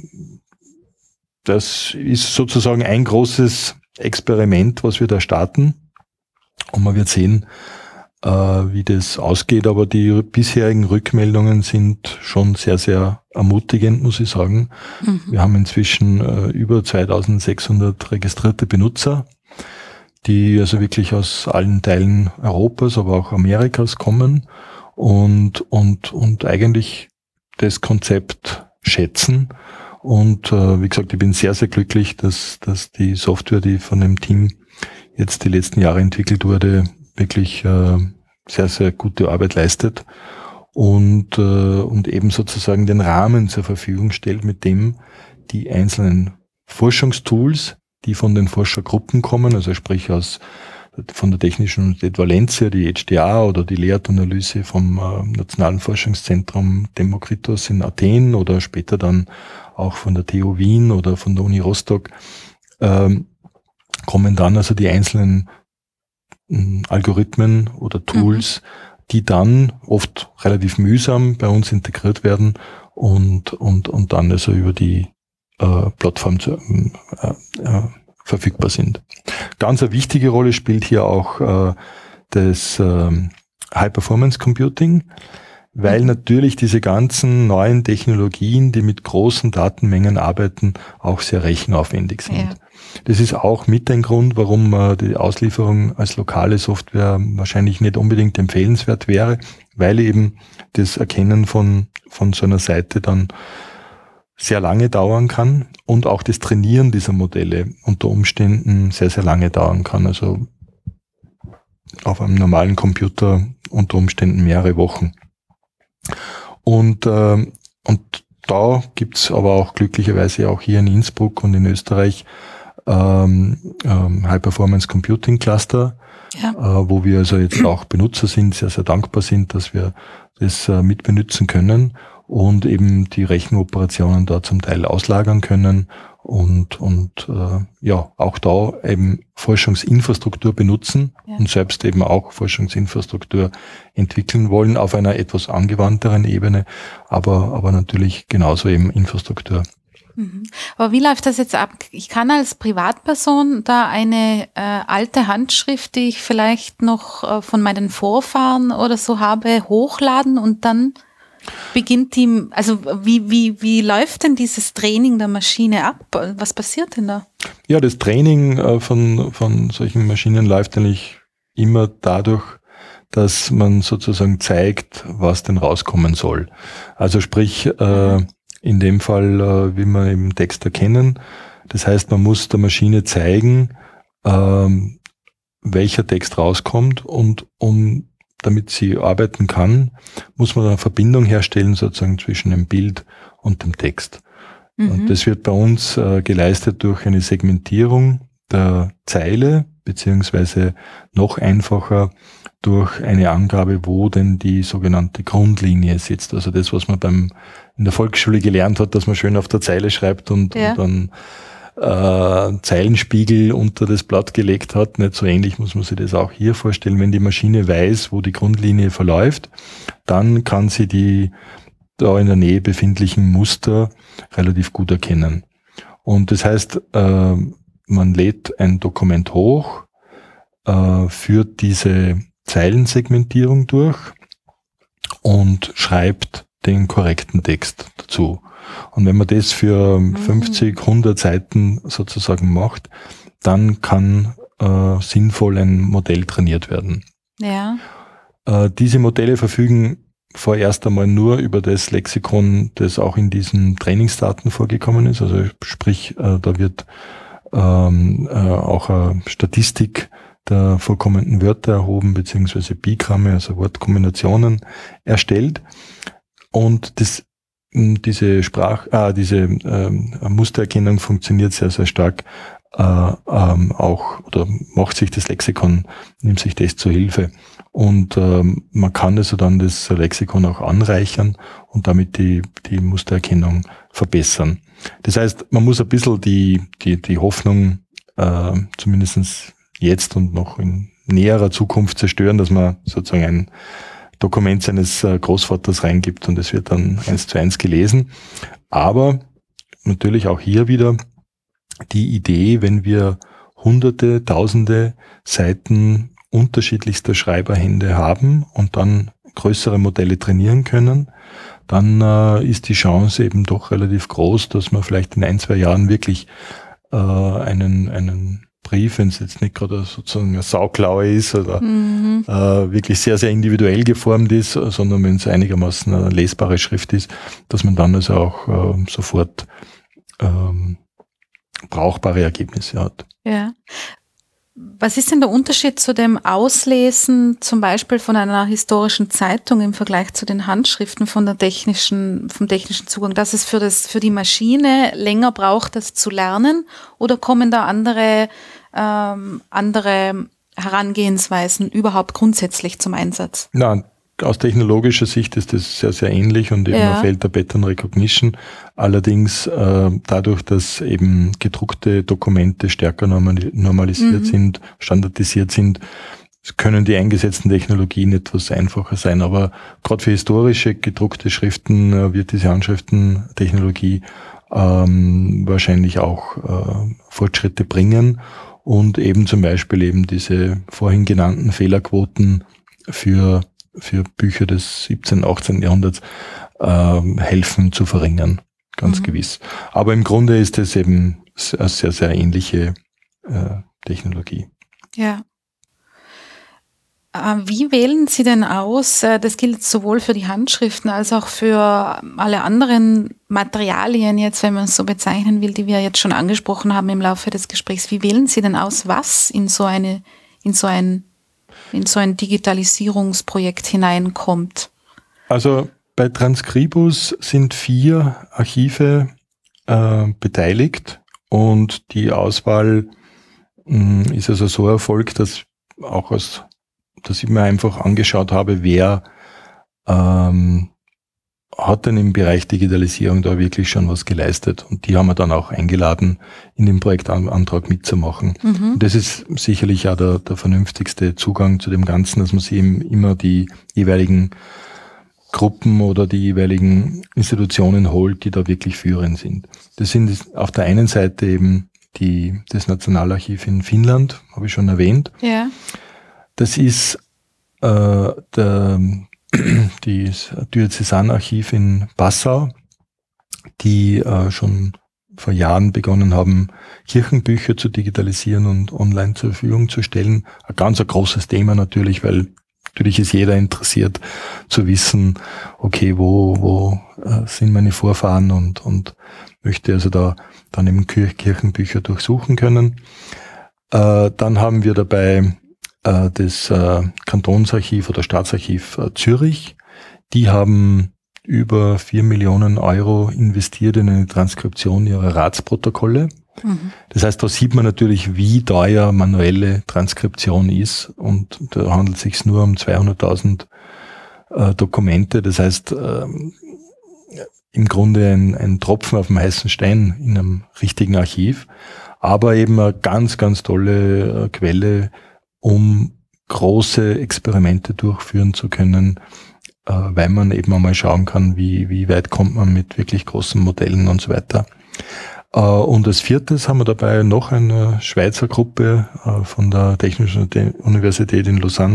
das ist sozusagen ein großes Experiment, was wir da starten. Und man wird sehen, äh, wie das ausgeht. Aber die bisherigen Rückmeldungen sind schon sehr, sehr ermutigend, muss ich sagen. Mhm. Wir haben inzwischen äh, über zweitausendsechshundert registrierte Benutzer, die also wirklich aus allen Teilen Europas, aber auch Amerikas kommen und, und, und eigentlich das Konzept schätzen. Und äh, wie gesagt, ich bin sehr, sehr glücklich, dass, dass die Software, die von dem Team jetzt die letzten Jahre entwickelt wurde, wirklich äh, sehr, sehr gute Arbeit leistet und, äh, und eben sozusagen den Rahmen zur Verfügung stellt, mit dem die einzelnen Forschungstools, die von den Forschergruppen kommen, also sprich aus von der Technischen Universität Valencia, die H D A oder die Lehranalyse vom äh, Nationalen Forschungszentrum Demokritos in Athen oder später dann auch von der T U Wien oder von der Uni Rostock, ähm, kommen dann also die einzelnen mh, Algorithmen oder Tools, mhm. die dann oft relativ mühsam bei uns integriert werden und und und dann also über die äh, Plattform zu, äh, äh, verfügbar sind. Ganz eine wichtige Rolle spielt hier auch äh, das äh, High-Performance Computing, weil natürlich diese ganzen neuen Technologien, die mit großen Datenmengen arbeiten, auch sehr rechenaufwendig sind. Ja. Das ist auch mit ein Grund, warum äh, die Auslieferung als lokale Software wahrscheinlich nicht unbedingt empfehlenswert wäre, weil eben das Erkennen von von so einer Seite dann sehr lange dauern kann und auch das Trainieren dieser Modelle unter Umständen sehr, sehr lange dauern kann. Also auf einem normalen Computer unter Umständen mehrere Wochen. Und, äh, und da gibt's aber auch glücklicherweise auch hier in Innsbruck und in Österreich ähm, ähm, High-Performance Computing Cluster, ja. äh, wo wir also jetzt auch Benutzer sind, sehr, sehr dankbar sind, dass wir das äh, mitbenutzen können und eben die Rechenoperationen da zum Teil auslagern können und und äh, ja auch da eben Forschungsinfrastruktur benutzen ja. und selbst eben auch Forschungsinfrastruktur entwickeln wollen auf einer etwas angewandteren Ebene, aber aber natürlich genauso eben Infrastruktur. Mhm. Aber wie läuft das jetzt ab? Ich kann als Privatperson da eine äh, alte Handschrift, die ich vielleicht noch äh, von meinen Vorfahren oder so habe, hochladen und dann beginnt die, also wie, wie, wie läuft denn dieses Training der Maschine ab? Was passiert denn da? Ja, das Training äh, von, von solchen Maschinen läuft eigentlich immer dadurch, dass man sozusagen zeigt, was denn rauskommen soll. Also sprich, äh, in dem Fall äh, will man eben Text erkennen. Das heißt, man muss der Maschine zeigen, äh, welcher Text rauskommt und um damit sie arbeiten kann, muss man eine Verbindung herstellen sozusagen zwischen dem Bild und dem Text. Mhm. Und das wird bei uns äh, geleistet durch eine Segmentierung der Zeile, beziehungsweise noch einfacher durch eine Angabe, wo denn die sogenannte Grundlinie sitzt. Also das, was man beim in der Volksschule gelernt hat, dass man schön auf der Zeile schreibt und, ja. und dann Äh, Zeilenspiegel unter das Blatt gelegt hat. Nicht so ähnlich muss man sich das auch hier vorstellen. Wenn die Maschine weiß, wo die Grundlinie verläuft, dann kann sie die da in der Nähe befindlichen Muster relativ gut erkennen. Und das heißt, äh, man lädt ein Dokument hoch, äh, führt diese Zeilensegmentierung durch und schreibt den korrekten Text dazu. Und wenn man das für mhm. fünfzig, hundert Seiten sozusagen macht, dann kann äh, sinnvoll ein Modell trainiert werden. Ja. Äh, diese Modelle verfügen vorerst einmal nur über das Lexikon, das auch in diesen Trainingsdaten vorgekommen ist. Also sprich, äh, da wird ähm, äh, auch eine Statistik der vorkommenden Wörter erhoben, beziehungsweise Bigramme, also Wortkombinationen erstellt. Und das, diese Sprach, äh, diese ähm, Mustererkennung funktioniert sehr, sehr stark äh, ähm, auch, oder macht sich das Lexikon, nimmt sich das zur Hilfe. Und ähm, man kann also dann das Lexikon auch anreichern und damit die, die Mustererkennung verbessern. Das heißt, man muss ein bisschen die, die, die Hoffnung äh, zumindest jetzt und noch in näherer Zukunft zerstören, dass man sozusagen ein Dokument seines äh, Großvaters reingibt und es wird dann eins zu eins gelesen. Aber natürlich auch hier wieder die Idee, wenn wir hunderte, tausende Seiten unterschiedlichster Schreiberhände haben und dann größere Modelle trainieren können, dann äh, ist die Chance eben doch relativ groß, dass man vielleicht in ein, zwei Jahren wirklich äh, einen, einen Brief, wenn es jetzt nicht gerade sozusagen eine Sauklaue ist oder mhm. äh, wirklich sehr, sehr individuell geformt ist, sondern wenn es einigermaßen eine lesbare Schrift ist, dass man dann also auch äh, sofort ähm, brauchbare Ergebnisse hat. Ja. Was ist denn der Unterschied zu dem Auslesen zum Beispiel von einer historischen Zeitung im Vergleich zu den Handschriften von der technischen, vom technischen Zugang, dass es für das, für die Maschine länger braucht, das zu lernen, oder kommen da andere, ähm, andere Herangehensweisen überhaupt grundsätzlich zum Einsatz? Nein, aus technologischer Sicht ist das sehr, sehr ähnlich und eben ja. fehlt der Pattern Recognition. Allerdings äh, dadurch, dass eben gedruckte Dokumente stärker normalisiert mhm. sind, standardisiert sind, können die eingesetzten Technologien etwas einfacher sein. Aber gerade für historische gedruckte Schriften äh, wird diese Handschriftentechnologie ähm, wahrscheinlich auch äh, Fortschritte bringen und eben zum Beispiel eben diese vorhin genannten Fehlerquoten für für Bücher des siebzehnten, achtzehnten Jahrhunderts ähm, helfen zu verringern, ganz mhm. gewiss. Aber im Grunde ist es eben eine sehr, sehr ähnliche äh, Technologie. Ja. Äh, wie wählen Sie denn aus, äh, das gilt sowohl für die Handschriften als auch für alle anderen Materialien jetzt, wenn man es so bezeichnen will, die wir jetzt schon angesprochen haben im Laufe des Gesprächs, wie wählen Sie denn aus, was in so eine, in so ein in so ein Digitalisierungsprojekt hineinkommt? Also bei Transkribus sind vier Archive äh, beteiligt und die Auswahl mh, ist also so erfolgt, dass auch aus, dass ich mir einfach angeschaut habe, wer ähm, hat denn im Bereich Digitalisierung da wirklich schon was geleistet, und die haben wir dann auch eingeladen, in dem Projektantrag mitzumachen. Mhm. Das ist sicherlich auch der, der vernünftigste Zugang zu dem Ganzen, dass man sich eben immer die jeweiligen Gruppen oder die jeweiligen Institutionen holt, die da wirklich führend sind. Das sind auf der einen Seite eben die, das Nationalarchiv in Finnland, habe ich schon erwähnt. Ja. Das ist äh, der das Diözesanarchiv in Passau, die äh, schon vor Jahren begonnen haben, Kirchenbücher zu digitalisieren und online zur Verfügung zu stellen. Ein ganz ein großes Thema natürlich, weil natürlich ist jeder interessiert zu wissen, okay, wo wo äh, sind meine Vorfahren, und und möchte also da dann eben Kirchenbücher durchsuchen können. Äh, dann haben wir dabei das äh, Kantonsarchiv oder Staatsarchiv äh, Zürich. Die haben über vier Millionen Euro investiert in eine Transkription ihrer Ratsprotokolle. Mhm. Das heißt, da sieht man natürlich, wie teuer manuelle Transkription ist, und da handelt es sich nur um zweihunderttausend äh, Dokumente. Das heißt, äh, im Grunde ein, ein Tropfen auf dem heißen Stein in einem richtigen Archiv, aber eben eine ganz, ganz tolle äh, Quelle, um große Experimente durchführen zu können, äh, weil man eben einmal schauen kann, wie, wie weit kommt man mit wirklich großen Modellen und so weiter. Äh, und als viertes haben wir dabei noch eine Schweizer Gruppe äh, von der Technischen Universität in Lausanne,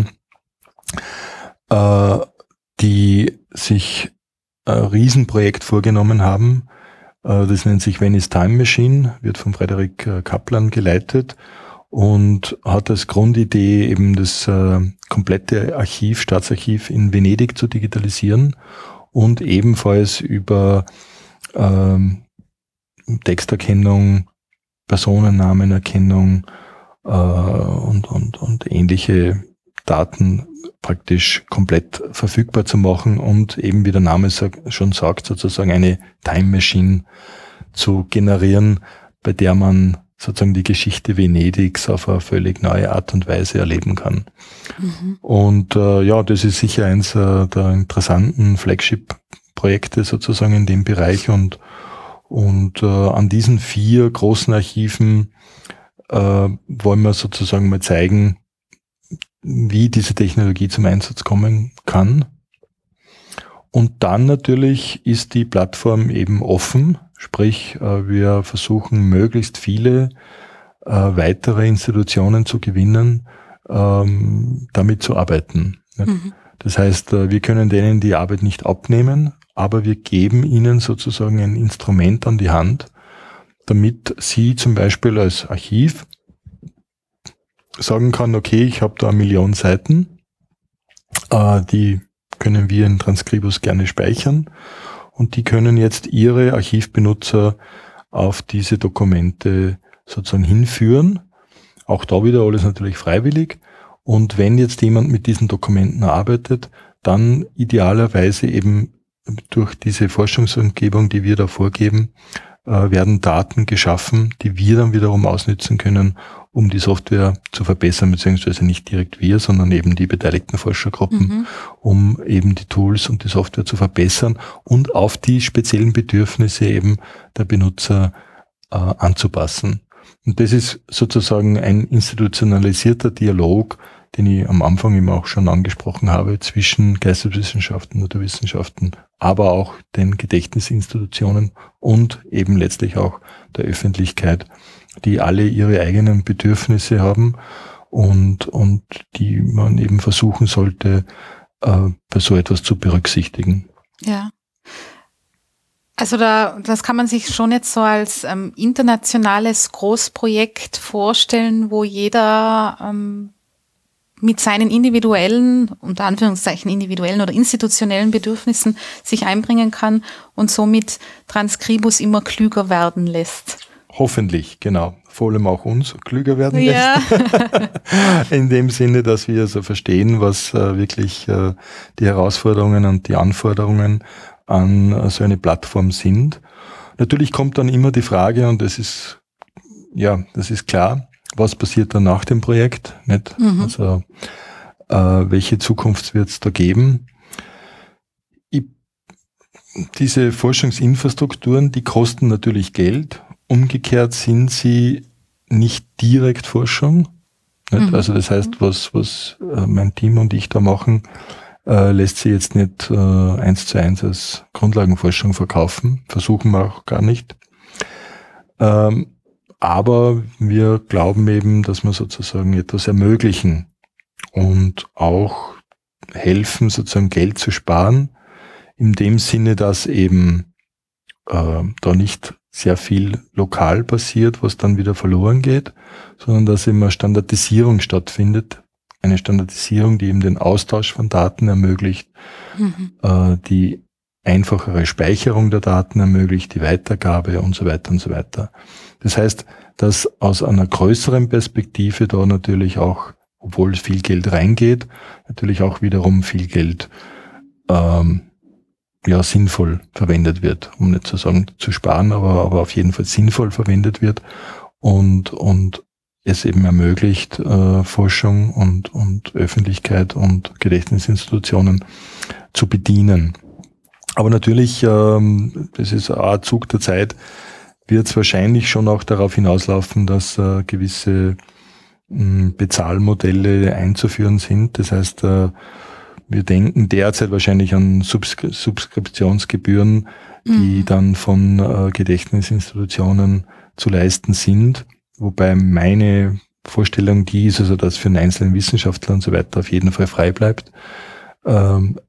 äh, die sich ein Riesenprojekt vorgenommen haben, Das nennt sich Venice Time Machine, wird von Frederik Kaplan geleitet und hat als Grundidee eben das komplette Archiv, Staatsarchiv in Venedig zu digitalisieren und ebenfalls über ähm, Texterkennung, Personennamenerkennung äh, und, und, und ähnliche Daten praktisch komplett verfügbar zu machen und eben, wie der Name schon sagt, sozusagen eine Time Machine zu generieren, bei der man sozusagen die Geschichte Venedigs auf eine völlig neue Art und Weise erleben kann. Mhm. Und äh, ja, das ist sicher eins äh, der interessanten Flagship-Projekte sozusagen in dem Bereich und und äh, an diesen vier großen Archiven äh, wollen wir sozusagen mal zeigen, wie diese Technologie zum Einsatz kommen kann. Und dann natürlich ist die Plattform eben offen, sprich äh, wir versuchen möglichst viele äh, weitere Institutionen zu gewinnen, ähm, damit zu arbeiten. Mhm. Das heißt, äh, wir können denen die Arbeit nicht abnehmen, aber wir geben ihnen sozusagen ein Instrument an die Hand, damit sie zum Beispiel als Archiv sagen kann, okay, ich habe da eine Million Seiten, äh, die können wir in Transkribus gerne speichern und die können jetzt ihre Archivbenutzer auf diese Dokumente sozusagen hinführen. Auch da wieder alles natürlich freiwillig. Und wenn jetzt jemand mit diesen Dokumenten arbeitet, dann idealerweise eben durch diese Forschungsumgebung, die wir da vorgeben, äh, werden Daten geschaffen, die wir dann wiederum ausnutzen können, um die Software zu verbessern, beziehungsweise nicht direkt wir, sondern eben die beteiligten Forschergruppen, mhm. um eben die Tools und die Software zu verbessern und auf die speziellen Bedürfnisse eben der Benutzer äh, anzupassen. Und das ist sozusagen ein institutionalisierter Dialog, den ich am Anfang eben auch schon angesprochen habe, zwischen Geisteswissenschaften, Naturwissenschaften, aber auch den Gedächtnisinstitutionen und eben letztlich auch der Öffentlichkeit, die alle ihre eigenen Bedürfnisse haben und, und die man eben versuchen sollte, äh, bei so etwas zu berücksichtigen. Ja. Also da, das kann man sich schon jetzt so als ähm, internationales Großprojekt vorstellen, wo jeder ähm, mit seinen individuellen, unter Anführungszeichen individuellen oder institutionellen Bedürfnissen sich einbringen kann und somit Transkribus immer klüger werden lässt. Hoffentlich, genau. Vor allem auch uns klüger werden lässt. Ja. In dem Sinne, dass wir also verstehen, was äh, wirklich äh, die Herausforderungen und die Anforderungen an äh, so eine Plattform sind. Natürlich kommt dann immer die Frage, und das ist, ja, das ist klar, was passiert dann nach dem Projekt? Nicht? Mhm. Also äh, welche Zukunft wird es da geben? Ich, diese Forschungsinfrastrukturen, die kosten natürlich Geld. Umgekehrt sind sie nicht direkt Forschung. Nicht? Mhm. Also das heißt, was, was äh, mein Team und ich da machen, äh, lässt sich jetzt nicht äh, eins zu eins als Grundlagenforschung verkaufen. Versuchen wir auch gar nicht. Ähm, Aber wir glauben eben, dass wir sozusagen etwas ermöglichen und auch helfen, sozusagen Geld zu sparen, in dem Sinne, dass eben äh, da nicht sehr viel lokal passiert, was dann wieder verloren geht, sondern dass eben eine Standardisierung stattfindet. Eine Standardisierung, die eben den Austausch von Daten ermöglicht, mhm. äh, die einfachere Speicherung der Daten ermöglicht, die Weitergabe und so weiter und so weiter. Das heißt, dass aus einer größeren Perspektive da natürlich auch, obwohl viel Geld reingeht, natürlich auch wiederum viel Geld ähm, ja sinnvoll verwendet wird, um nicht zu sagen zu sparen, aber aber auf jeden Fall sinnvoll verwendet wird und und es eben ermöglicht, äh, Forschung und und Öffentlichkeit und Gedächtnisinstitutionen zu bedienen. Aber natürlich, ähm, das ist auch ein Zug der Zeit, wird es wahrscheinlich schon auch darauf hinauslaufen, dass äh, gewisse mh, Bezahlmodelle einzuführen sind. Das heißt, äh, wir denken derzeit wahrscheinlich an Subskri- Subskriptionsgebühren, die mhm. dann von äh, Gedächtnisinstitutionen zu leisten sind. Wobei meine Vorstellung die ist, also dass für einen einzelnen Wissenschaftler und so weiter auf jeden Fall frei bleibt. Ähm,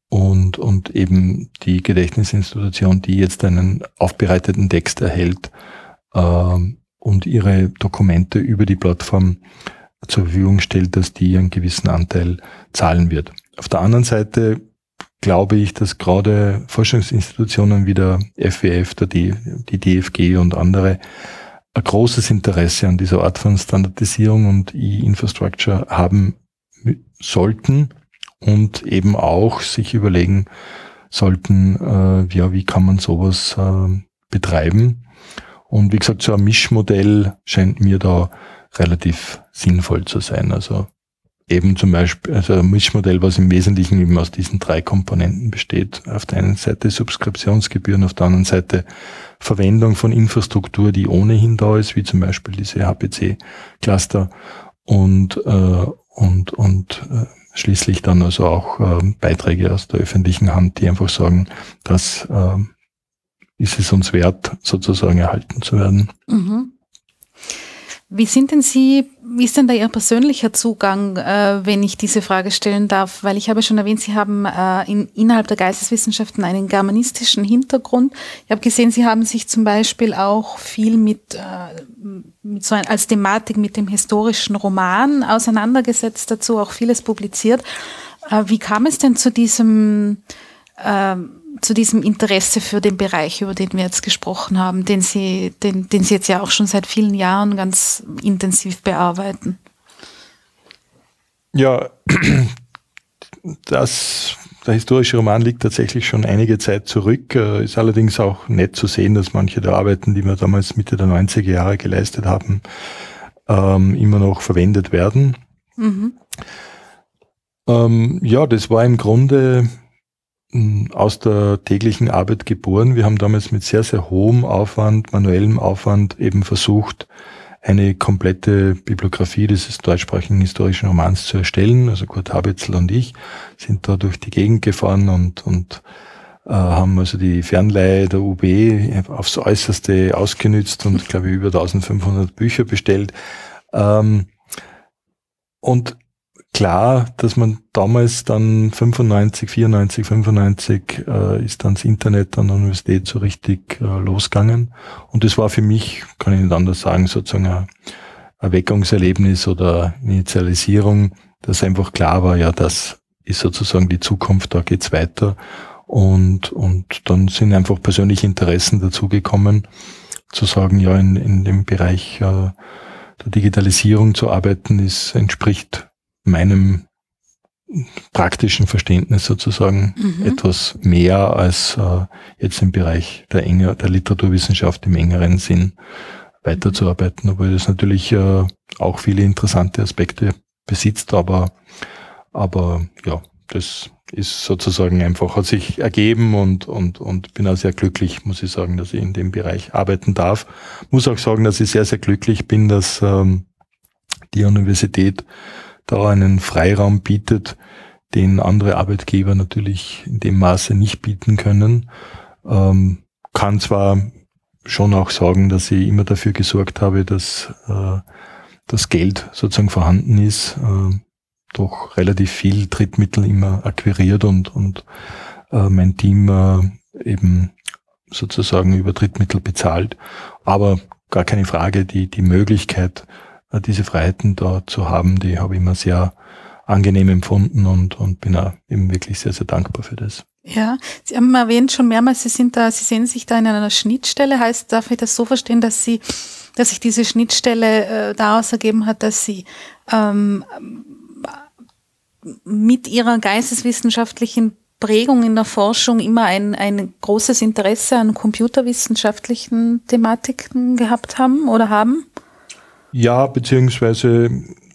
und, und eben die Gedächtnisinstitution, die jetzt einen aufbereiteten Text erhält äh, und ihre Dokumente über die Plattform zur Verfügung stellt, dass die einen gewissen Anteil zahlen wird. Auf der anderen Seite glaube ich, dass gerade Forschungsinstitutionen wie der F W F, der D, die D F G und andere ein großes Interesse an dieser Art von Standardisierung und E-Infrastructure haben sollten und eben auch sich überlegen sollten, äh, ja, wie kann man sowas äh, betreiben. Und wie gesagt, so ein Mischmodell scheint mir da relativ sinnvoll zu sein. Also eben zum Beispiel, also ein Mischmodell, was im Wesentlichen eben aus diesen drei Komponenten besteht. Auf der einen Seite Subskriptionsgebühren, auf der anderen Seite Verwendung von Infrastruktur, die ohnehin da ist, wie zum Beispiel diese H P C-Cluster und, äh, und, und äh, schließlich dann also auch äh, Beiträge aus der öffentlichen Hand, die einfach sagen, das äh, ist es uns wert, sozusagen erhalten zu werden. Mhm. Wie sind denn Sie, wie ist denn da Ihr persönlicher Zugang, äh, wenn ich diese Frage stellen darf? Weil ich habe schon erwähnt, Sie haben äh, in, innerhalb der Geisteswissenschaften einen germanistischen Hintergrund. Ich habe gesehen, Sie haben sich zum Beispiel auch viel mit, äh, mit so ein, als Thematik mit dem historischen Roman auseinandergesetzt, dazu auch vieles publiziert. Äh, wie kam es denn zu diesem äh, zu diesem Interesse für den Bereich, über den wir jetzt gesprochen haben, den Sie, den, den Sie jetzt ja auch schon seit vielen Jahren ganz intensiv bearbeiten? Ja, das, der historische Roman liegt tatsächlich schon einige Zeit zurück. Ist allerdings auch nett zu sehen, dass manche der Arbeiten, die wir damals Mitte der neunziger Jahre geleistet haben, ähm, immer noch verwendet werden. Mhm. Ähm, ja, das war im Grunde aus der täglichen Arbeit geboren. Wir haben damals mit sehr, sehr hohem Aufwand, manuellem Aufwand eben versucht, eine komplette Bibliografie dieses deutschsprachigen historischen Romans zu erstellen. Also Kurt Habetzel und ich sind da durch die Gegend gefahren und, und äh, haben also die Fernleihe der U B aufs Äußerste ausgenützt und, glaube ich, über eintausendfünfhundert Bücher bestellt. Ähm, und klar, dass man damals dann fünfundneunzig, vierundneunzig, fünfundneunzig äh, ist dann das Internet an der Universität so richtig äh, losgegangen. Und das war für mich, kann ich nicht anders sagen, sozusagen ein Erweckungserlebnis oder Initialisierung, dass einfach klar war, ja, das ist sozusagen die Zukunft, da geht's weiter. Und, und dann sind einfach persönliche Interessen dazugekommen, zu sagen, ja, in, in dem Bereich äh, der Digitalisierung zu arbeiten, ist, entspricht meinem praktischen Verständnis sozusagen mhm. etwas mehr als äh, jetzt im Bereich der, enger, der Literaturwissenschaft im engeren Sinn weiterzuarbeiten, obwohl das natürlich äh, auch viele interessante Aspekte besitzt, aber, aber ja, das ist sozusagen einfach, hat sich ergeben und, und, und bin auch sehr glücklich, muss ich sagen, dass ich in dem Bereich arbeiten darf. Muss auch sagen, dass ich sehr, sehr glücklich bin, dass ähm, die Universität da einen Freiraum bietet, den andere Arbeitgeber natürlich in dem Maße nicht bieten können. Ähm, kann zwar schon auch sagen, dass ich immer dafür gesorgt habe, dass äh, das Geld sozusagen vorhanden ist, äh, doch relativ viel Drittmittel immer akquiriert und, und äh, mein Team äh, eben sozusagen über Drittmittel bezahlt. Aber gar keine Frage, die, die Möglichkeit, diese Freiheiten da zu haben, die habe ich immer sehr angenehm empfunden und, und bin auch eben wirklich sehr, sehr dankbar für das. Ja, Sie haben erwähnt schon mehrmals, Sie sind da, Sie sehen sich da in einer Schnittstelle. Heißt, darf ich das so verstehen, dass Sie, dass sich diese Schnittstelle äh, daraus ergeben hat, dass Sie ähm, mit Ihrer geisteswissenschaftlichen Prägung in der Forschung immer ein, ein großes Interesse an computerwissenschaftlichen Thematiken gehabt haben oder haben? Ja, beziehungsweise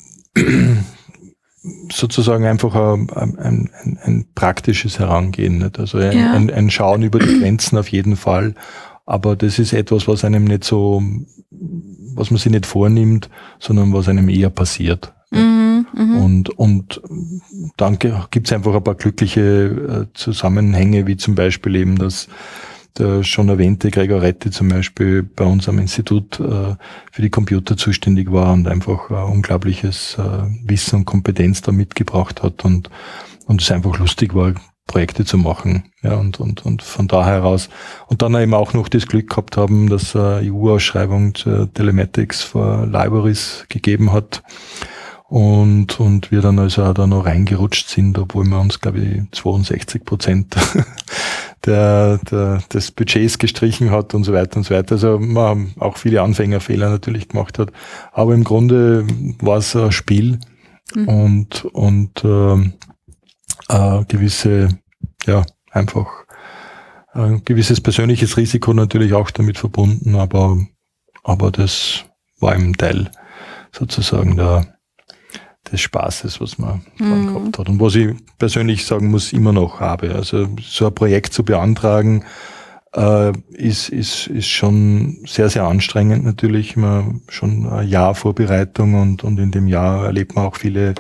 sozusagen einfach ein, ein, ein, ein praktisches Herangehen, nicht? Also ein, ja. ein, ein Schauen über die Grenzen auf jeden Fall. Aber das ist etwas, was einem nicht so, was man sich nicht vornimmt, sondern was einem eher passiert. Mhm, und, und dann gibt es einfach ein paar glückliche Zusammenhänge, wie zum Beispiel eben, dass der schon erwähnte Gregor Retti zum Beispiel bei uns am Institut äh, für die Computer zuständig war und einfach äh, unglaubliches äh, Wissen und Kompetenz da mitgebracht hat und und es einfach lustig war, Projekte zu machen. Ja, und, und, und von daher heraus. Und dann eben auch noch das Glück gehabt haben, dass eine E U-Ausschreibung zur Telematics for Libraries gegeben hat. Und, und wir dann also auch da noch reingerutscht sind, obwohl wir uns, glaube ich, zweiundsechzig Prozent der, der, des Budgets gestrichen hat und so weiter und so weiter. Also man haben auch viele Anfängerfehler natürlich gemacht hat. Aber im Grunde war es ein Spiel mhm. und, und ähm, äh, gewisse, ja, einfach ein gewisses persönliches Risiko natürlich auch damit verbunden, aber, aber das war im Teil sozusagen der des Spaßes, was man dran Mhm. gehabt hat. Und was ich persönlich sagen muss, immer noch habe. Also so ein Projekt zu beantragen, äh, ist, ist, ist schon sehr, sehr anstrengend natürlich. Man schon ein Jahr Vorbereitung und, und in dem Jahr erlebt man auch viele,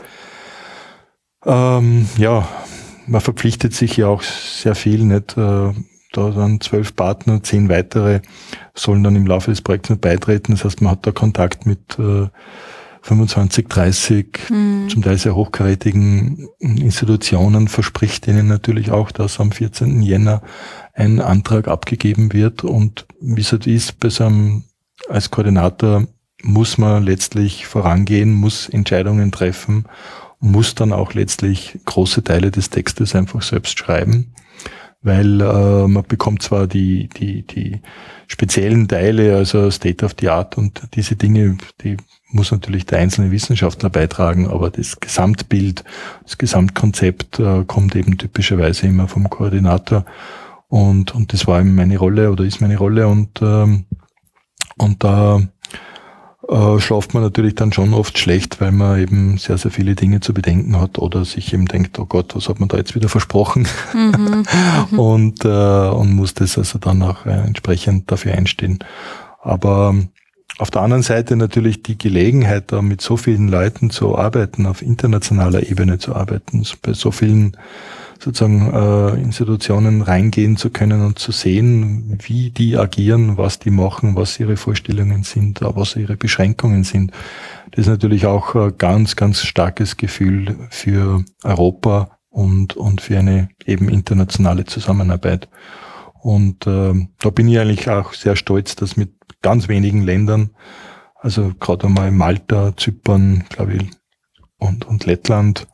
ähm, ja, man verpflichtet sich ja auch sehr viel, nicht? Äh, da dann zwölf Partner, zehn weitere sollen dann im Laufe des Projekts noch beitreten. Das heißt, man hat da Kontakt mit äh, fünfundzwanzig, dreißig, mhm. zum Teil sehr hochkarätigen Institutionen, verspricht ihnen natürlich auch, dass am vierzehnten Jänner ein Antrag abgegeben wird. Und wie es halt ist, bei so einem, als Koordinator muss man letztlich vorangehen, muss Entscheidungen treffen, muss dann auch letztlich große Teile des Textes einfach selbst schreiben. Weil äh, man bekommt zwar die, die, die speziellen Teile, also State of the Art und diese Dinge, die muss natürlich der einzelne Wissenschaftler beitragen, aber das Gesamtbild, das Gesamtkonzept äh, kommt eben typischerweise immer vom Koordinator und und das war eben meine Rolle oder ist meine Rolle und ähm, und da äh, schlaft man natürlich dann schon oft schlecht, weil man eben sehr, sehr viele Dinge zu bedenken hat oder sich eben denkt, oh Gott, was hat man da jetzt wieder versprochen? Mhm, und äh, und muss das also dann auch äh, entsprechend dafür einstehen. Aber auf der anderen Seite natürlich die Gelegenheit, da mit so vielen Leuten zu arbeiten, auf internationaler Ebene zu arbeiten, bei so vielen sozusagen äh, Institutionen reingehen zu können und zu sehen, wie die agieren, was die machen, was ihre Vorstellungen sind, was ihre Beschränkungen sind. Das ist natürlich auch ein ganz, ganz starkes Gefühl für Europa und, und für eine eben internationale Zusammenarbeit. Und äh, da bin ich eigentlich auch sehr stolz, dass mit ganz wenigen Ländern, also gerade einmal Malta, Zypern, glaube ich, und, und Lettland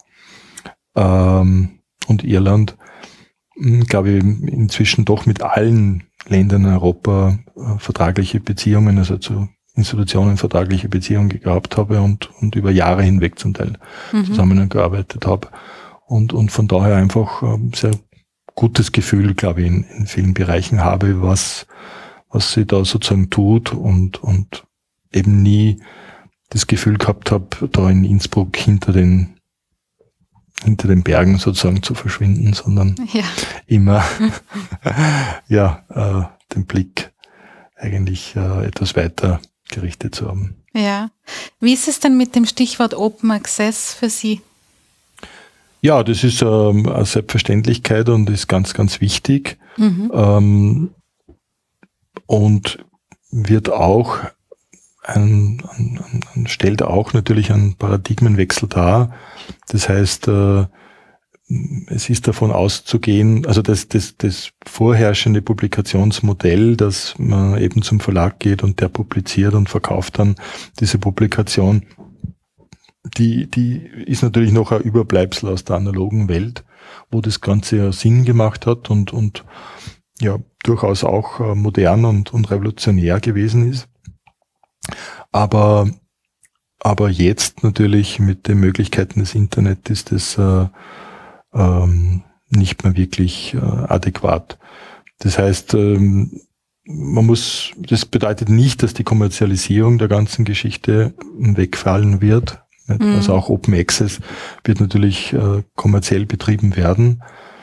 ähm, und Irland, glaube ich, inzwischen doch mit allen Ländern in Europa äh, vertragliche Beziehungen, also zu Institutionen vertragliche Beziehungen gehabt habe und, und über Jahre hinweg zum Teil mhm. zusammengearbeitet habe. Und, und von daher einfach ähm, sehr gutes Gefühl, glaube ich, in, in vielen Bereichen habe, was was sie da sozusagen tut und und eben nie das Gefühl gehabt habe, da in Innsbruck hinter den hinter den Bergen sozusagen zu verschwinden, sondern ja. immer ja äh, den Blick eigentlich äh, etwas weiter gerichtet zu haben. Ja. Wie ist es denn mit dem Stichwort Open Access für Sie? Ja, das ist ähm, eine Selbstverständlichkeit und ist ganz, ganz wichtig. Mhm. Ähm, und wird auch ein, ein, ein, stellt auch natürlich einen Paradigmenwechsel dar. Das heißt, äh, es ist davon auszugehen, also das, das, das vorherrschende Publikationsmodell, dass man eben zum Verlag geht und der publiziert und verkauft dann diese Publikation, die, die ist natürlich noch ein Überbleibsel aus der analogen Welt, wo das Ganze ja Sinn gemacht hat und, und ja, durchaus auch äh, modern und, und revolutionär gewesen ist. Aber, aber jetzt natürlich mit den Möglichkeiten des Internet ist das äh, ähm, nicht mehr wirklich äh, adäquat. Das heißt, ähm, man muss, das bedeutet nicht, dass die Kommerzialisierung der ganzen Geschichte wegfallen wird. Mhm. Also auch Open Access wird natürlich äh, kommerziell betrieben werden.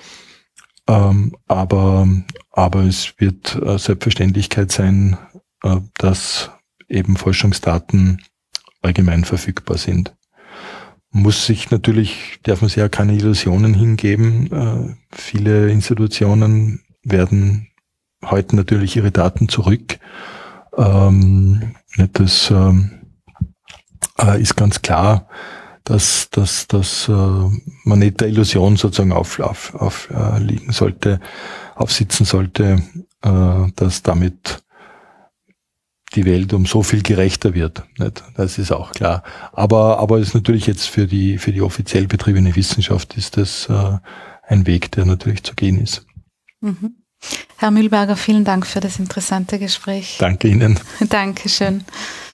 Ähm, aber, aber es wird äh, Selbstverständlichkeit sein, äh, dass eben Forschungsdaten allgemein verfügbar sind. Muss sich natürlich, darf man sich ja keine Illusionen hingeben. Äh, viele Institutionen werden heute natürlich ihre Daten zurück. Ähm, das ähm, äh, ist ganz klar. dass, dass, dass äh, man nicht der Illusion sozusagen auf, auf, auf äh, liegen sollte, aufsitzen sollte, äh, dass damit die Welt um so viel gerechter wird. Nicht? Das ist auch klar. Aber, aber ist natürlich jetzt für die, für die offiziell betriebene Wissenschaft ist das äh, ein Weg, der natürlich zu gehen ist. Mhm. Herr Mühlberger, vielen Dank für das interessante Gespräch. Danke Ihnen. Dankeschön.